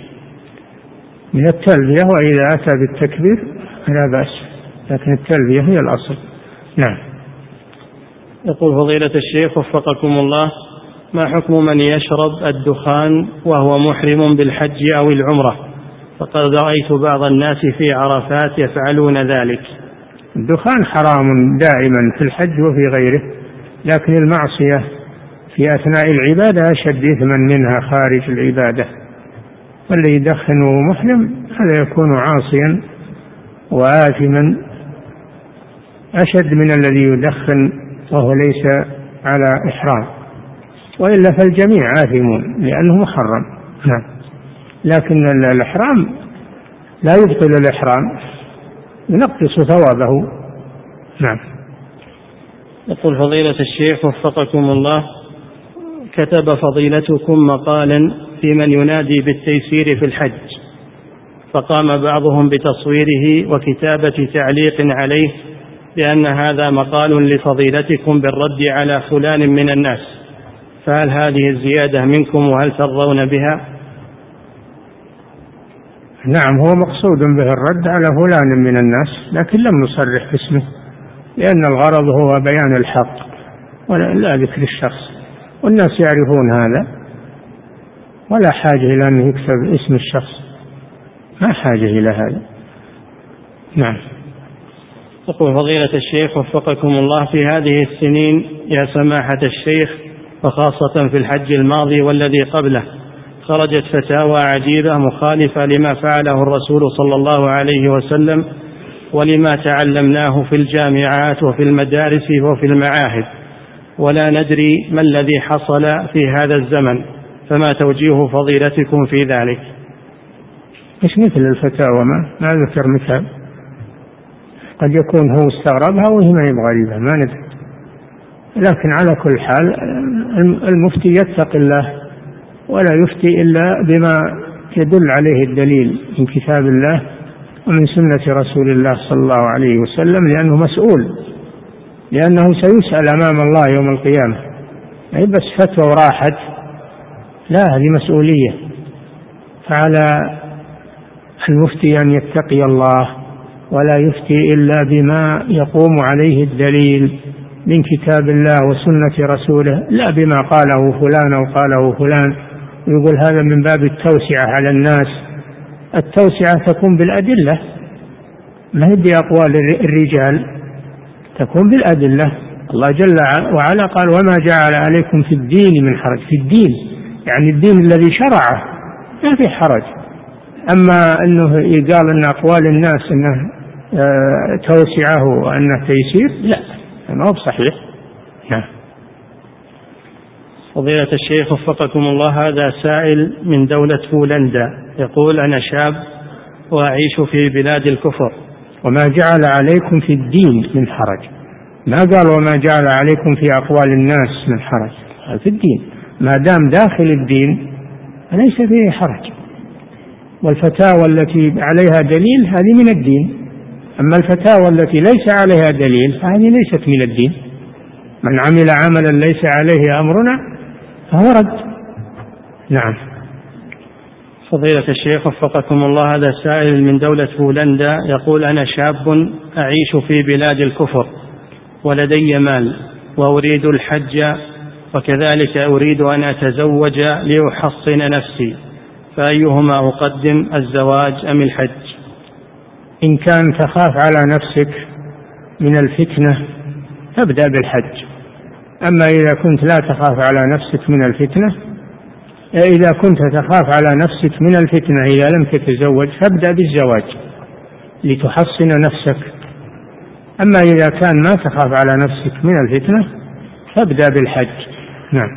من التلبية، وإذا أتى بالتكبير لا بأس، لكن التلبية هي الأصل. نعم. يقول فضيلة الشيخ وفقكم الله: ما حكم من يشرب الدخان وهو محرم بالحج أو العمرة؟ فقد رأيت بعض الناس في عرفات يفعلون ذلك. الدخان حرام دائما في الحج وفي غيره، لكن المعصية في أثناء العبادة أشد إثما منها خارج العبادة، والذي يدخن وهو محرم هذا يكون عاصيا وآثما أشد من الذي يدخن وهو ليس على إحرام، وإلا فالجميع آثمون لأنه محرم. نعم. لكن الإحرام لا يبطل الإحرام، ينقص ثوابه. نعم. يقول فضيلة الشيخ وفقكم الله: كتب فضيلتكم مقالا في من ينادي بالتيسير في الحج، فقام بعضهم بتصويره وكتابة تعليق عليه بأن هذا مقال لفضيلتكم بالرد على فلان من الناس، فهل هذه الزيادة منكم وهل ترضون بها؟ نعم، هو مقصود به الرد على فلان من الناس، لكن لم نصرح باسمه، لأن الغرض هو بيان الحق ولا ذكر الشخص، والناس يعرفون هذا، ولا حاجة إلى أن يكتب اسم الشخص، ما حاجة إلى هذا. نعم. يقول فضيلة الشيخ وفقكم الله، في هذه السنين يا سماحة الشيخ وخاصة في الحج الماضي والذي قبله خرجت فتاوى عجيبة مخالفة لما فعله الرسول صلى الله عليه وسلم ولما تعلمناه في الجامعات وفي المدارس وفي المعاهد، ولا ندري ما الذي حصل في هذا الزمن، فما توجيه فضيلتكم في ذلك؟ مش مثل الفتاوى، ما, ما ذكر مثال، قد يكون هو استغربها وهي ما هي غريبة ما ندري، لكن على كل حال المفتي يتقي الله ولا يفتي إلا بما يدل عليه الدليل من كتاب الله ومن سنة رسول الله صلى الله عليه وسلم، لأنه مسؤول، لأنه سيسأل أمام الله يوم القيامة، أي بس فتوى وراحت، لا، هذه مسؤولية. فعلى المفتي أن يتقي الله ولا يفتي إلا بما يقوم عليه الدليل من كتاب الله وسنة رسوله، لا بما قاله فلان أو قاله فلان، ويقول هذا من باب التوسعة على الناس. التوسعة تكون بالأدلة، ما هي بأقوال الرجال، تكون بالأدلة. الله جل وعلا قال وما جعل عليكم في الدين من حرج، في الدين يعني الدين الذي شرعه ما في حرج. أما أنه يقال أن أقوال الناس أنه توسعه وأنه تيسير، لا، ما هو صحيح. نعم. فضيلة الشيخ وفقكم الله، هذا سائل من دولة هولندا يقول أنا شاب وأعيش في بلاد الكفر. وما جعل عليكم في الدين من حرج، ما قال وما جعل عليكم في أقوال الناس من حرج، في الدين ما دام داخل الدين ليس فيه حرج. والفتاوى التي عليها دليل هذه من الدين، أما الفتاوى التي ليس عليها دليل فهذه ليست من الدين. من عمل عملا ليس عليه أمرنا فهو رد. نعم. فضيلة الشيخ وفقكم الله، هذا سائل من دولة هولندا يقول أنا شاب أعيش في بلاد الكفر ولدي مال وأريد الحج وكذلك أريد أن أتزوج لأحصن نفسي، فأيهما أقدم، الزواج أم الحج؟ إن كان تخاف على نفسك من الفتنة فابدأ بالحج. أما إذا كنت لا تخاف على نفسك من الفتنة، إذا كنت تخاف على نفسك من الفتنة إذا لم تتزوج فابدأ بالزواج لتحصن نفسك. أما إذا كان ما تخاف على نفسك من الفتنة فابدأ بالحج. نعم.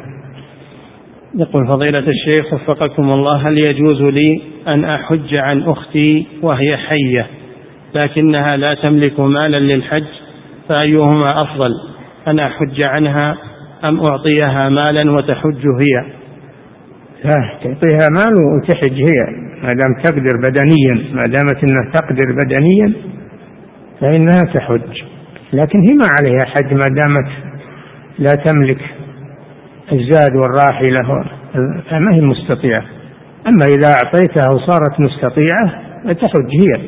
يقول فضيلة الشيخ وفقكم الله، هل يجوز لي أن أحج عن أختي وهي حية لكنها لا تملك مالا للحج، فأيهما أفضل، أن أحج عنها أم أعطيها مالا وتحج هي؟ لا، تعطيها مال وتحج هي ما دام تقدر بدنيا، ما دامت أنها تقدر بدنيا فإنها تحج، لكن هي ما عليها حج ما دامت لا تملك الزاد والراحلة فما هي مستطيعة. أما إذا أعطيتها وصارت مستطيعة فتحج هي،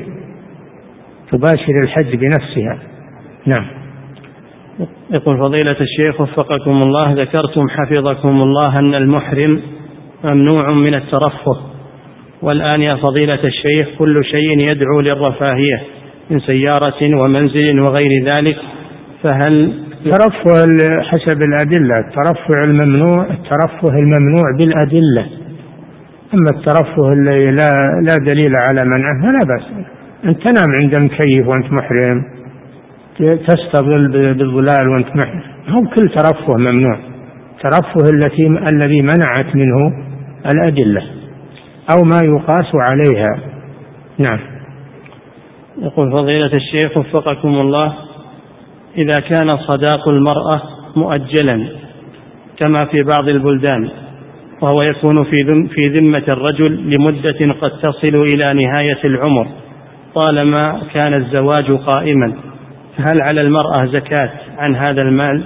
تباشر الحج بنفسها. نعم. يقول فضيلة الشيخ وفقكم الله، ذكرتم حفظكم الله أن المحرم ممنوع من الترفه، والآن يا فضيلة الشيخ كل شيء يدعو للرفاهية من سيارة ومنزل وغير ذلك، فهل الترفه حسب الأدلة؟ الترفه الممنوع الترفه الممنوع بالأدلة، أما الترفه الذي لا, لا دليل على منعه فلا بأس. أن تنام عند مكيف وأنت محرم، تستظل بالظلال وأنت محرم، هو كل ترفه ممنوع. ترفه التي الذي منعت منه الأدلة أو ما يقاس عليها. نعم. يقول فضيلة الشيخ وفقكم الله، إذا كان صداق المرأة مؤجلا كما في بعض البلدان وهو يكون في ذمة الرجل لمدة قد تصل إلى نهاية العمر طالما كان الزواج قائما، فهل على المرأة زكاة عن هذا المال؟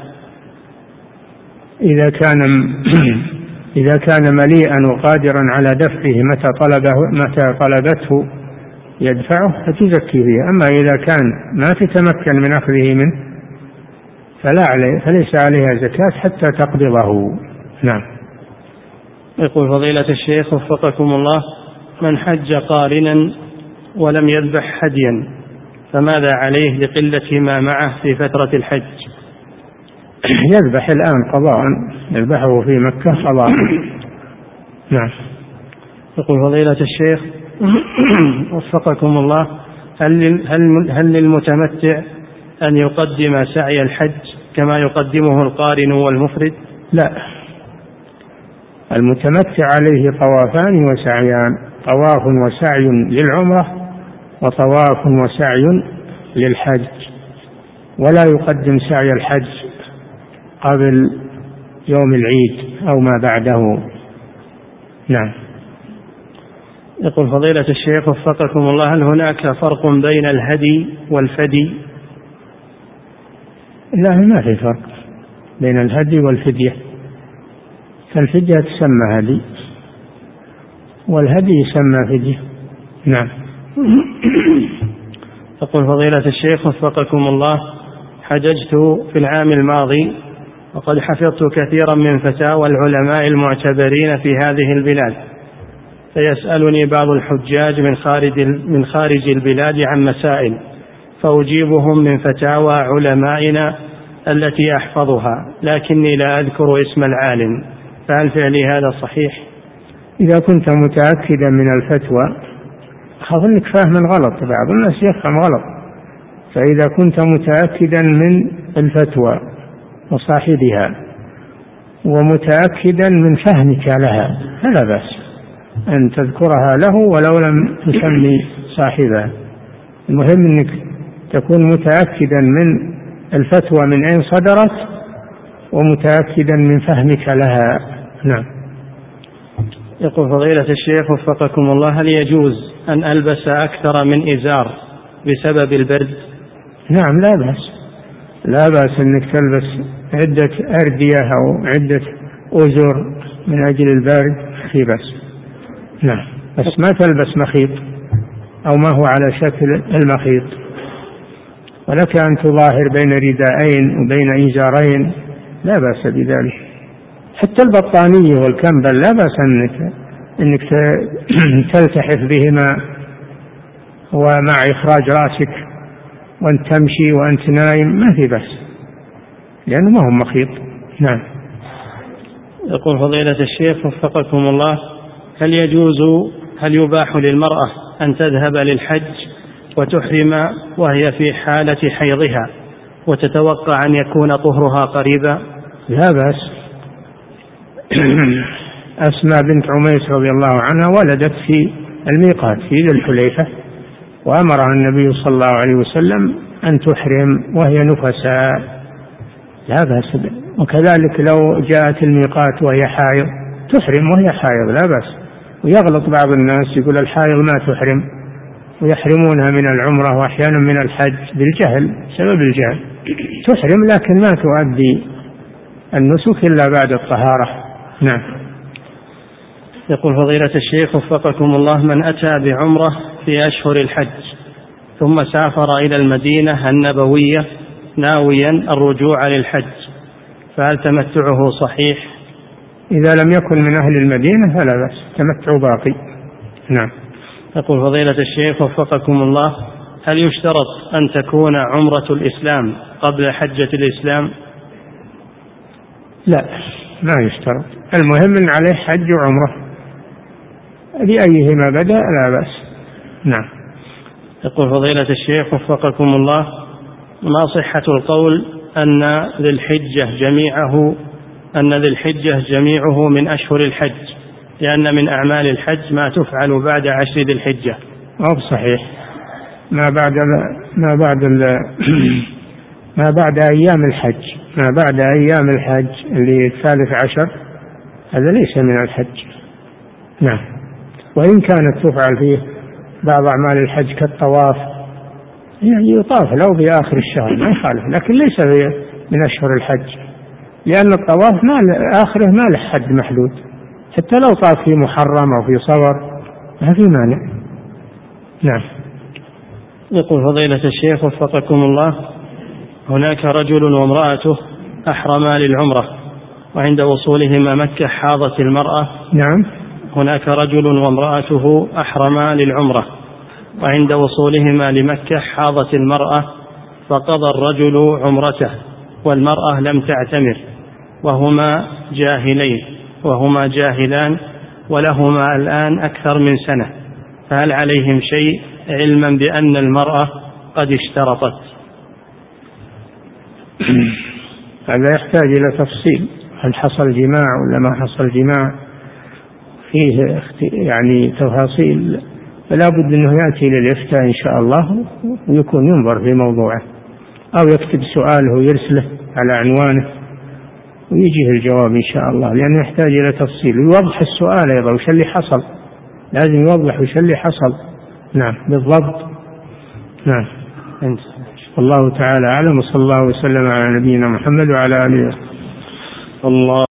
إذا كان إذا كان مليئا وقادرا على دفعه متى طلبه متى طلبته يدفعه فتزكي فيه. أما إذا كان ما تتمكن من أخذه منه فلا عليه فليس عليها زكاة حتى تقبضه. نعم. يقول فضيلة الشيخ وفقكم الله، من حج قارنا ولم يذبح هديا فماذا عليه لقلة ما معه في فترة الحج؟ يذبح الآن قضاء، يذبحه في مكة قضاء. نعم. يقول فضيلة الشيخ وفقكم الله، هل هل هل للمتمتع أن يقدم سعي الحج كما يقدمه القارن والمفرد؟ لا، المتمتع عليه طوافان وسعيان، طواف وسعي للعمرة وطواف وسعي للحج، ولا يقدم سعي الحج قبل يوم العيد أو ما بعده. نعم. يقول فضيلة الشيخ وفقكم الله، هل هناك فرق بين الهدي والفدي؟ لا، ما في فرق بين الهدي والفدية، فالفدية تسمى هدي والهدي يسمى فدية. نعم. يقول فضيلة الشيخ وفقكم الله، حججت في العام الماضي وقد حفظت كثيرا من فتاوى العلماء المعتبرين في هذه البلاد، فيسألني بعض الحجاج من خارج من خارج البلاد عن مسائل، فأجيبهم من فتاوى علمائنا التي أحفظها، لكني لا أذكر اسم العالم، فهل فعلي هذا صحيح؟ إذا كنت متأكدا من الفتوى، أخاف أنك فاهم غلط، بعض الناس يفهم غلط، فإذا كنت متأكدا من الفتوى وصاحبها ومتأكدا من فهمك لها فلا بأس أن تذكرها له ولو لم تسمي صاحبها. المهم أنك تكون متأكدا من الفتوى من أين صدرت ومتأكدا من فهمك لها. نعم. يقول فضيلة الشيخ وفقكم الله، هل يجوز أن ألبس أكثر من إزار بسبب البرد؟ نعم، لا بأس، لا بأس أنك تلبس عدة أردية أو عدة أزر من أجل البرد، في بأس. نعم، بس ما تلبس مخيط أو ما هو على شكل المخيط، ولك أن تظاهر بين رداءين وبين إزارين، لا بأس بذلك. حتى البطانية والكمبل لا بأس أنك, إنك تلتحف بهما ومع إخراج رأسك وأنت تمشي وأنت نايم، ما في بأس، لأنه ما هو مخيط. نعم. يقول فضيلة الشيخ وفقكم الله، هل يجوز هل يباح للمرأة أن تذهب للحج وتحرم وهي في حالة حيضها وتتوقع أن يكون طهرها قريبا؟ لا بأس. أسماء بنت عميس رضي الله عنها ولدت في الميقات في ذي الحليفة، وأمرها النبي صلى الله عليه وسلم أن تحرم وهي نفساء، لا بأس. وكذلك لو جاءت الميقات وهي حائض تحرم وهي حائض، لا بأس. ويغلط بعض الناس يقول الحائض ما تحرم، ويحرمونها من العمرة وأحيانا من الحج بالجهل، سبب الجهل. تحرم لكن ما تؤدي النسك إلا بعد الطهارة. نعم. يقول فضيلة الشيخ وفقكم الله، من أتى بعمرة في أشهر الحج ثم سافر إلى المدينة النبوية ناويا الرجوع للحج، فهل تمتعه صحيح؟ إذا لم يكن من أهل المدينة فلا بأس، تمتع باقي. نعم. يقول فضيلة الشيخ وفقكم الله، هل يشترط أن تكون عمرة الإسلام قبل حجة الإسلام؟ لا، ما يشترط، المهم أن عليه حج وعمرة، بأيهما بدأ لا بأس. نعم. يقول فضيلة الشيخ وفقكم الله، ما صحة القول أن ذي الحجة جميعه أن ذي الحجة جميعه من أشهر الحج، لأن من أعمال الحج ما تفعل بعد عشر ذي الحجة؟ ما صحيح، ما بعد ما بعد ما بعد أيام الحج، ما بعد أيام الحج اللي الثالث عشر هذا ليس من الحج. نعم. وإن كانت تفعل فيه بعض أعمال الحج كالطواف، يعني يطاف لو بآخر الشهر ما يخالف، لكن ليس من أشهر الحج، لأن الطواف ما آخره ما له حد محدود، حتى لو طاف في محرم أو في صغر ما في مانع. نعم. يقول فضيلة الشيخ وفقكم الله، هناك رجل وامرأته أحرما للعمرة، وعند وصولهما مكة حاضت المرأة. نعم. هناك رجل وامرأته أحرما للعمرة، وعند وصولهما لمكة حاضت المرأة فقضى الرجل عمرته والمرأة لم تعتمر وهما جاهلين وهما جاهلان ولهما الآن أكثر من سنة، فهل عليهم شيء علما بأن المرأة قد اشترطت؟ هذا يحتاج إلى تفصيل، هل حصل جماع ولا ما حصل جماع، فيه يعني تفاصيل، فلا بد أنه يأتي للإفتاء إن شاء الله ويكون ينظر في موضوعه، أو يكتب سؤاله ويرسله على عنوانه ويجيه الجواب إن شاء الله، لأنه يحتاج إلى تفصيل ويوضح السؤال أيضا وش اللي حصل، لازم يوضح وش اللي حصل. نعم بالضبط. نعم. والله تعالى أعلم، وصلى الله وسلم على نبينا محمد وعلى آله. الله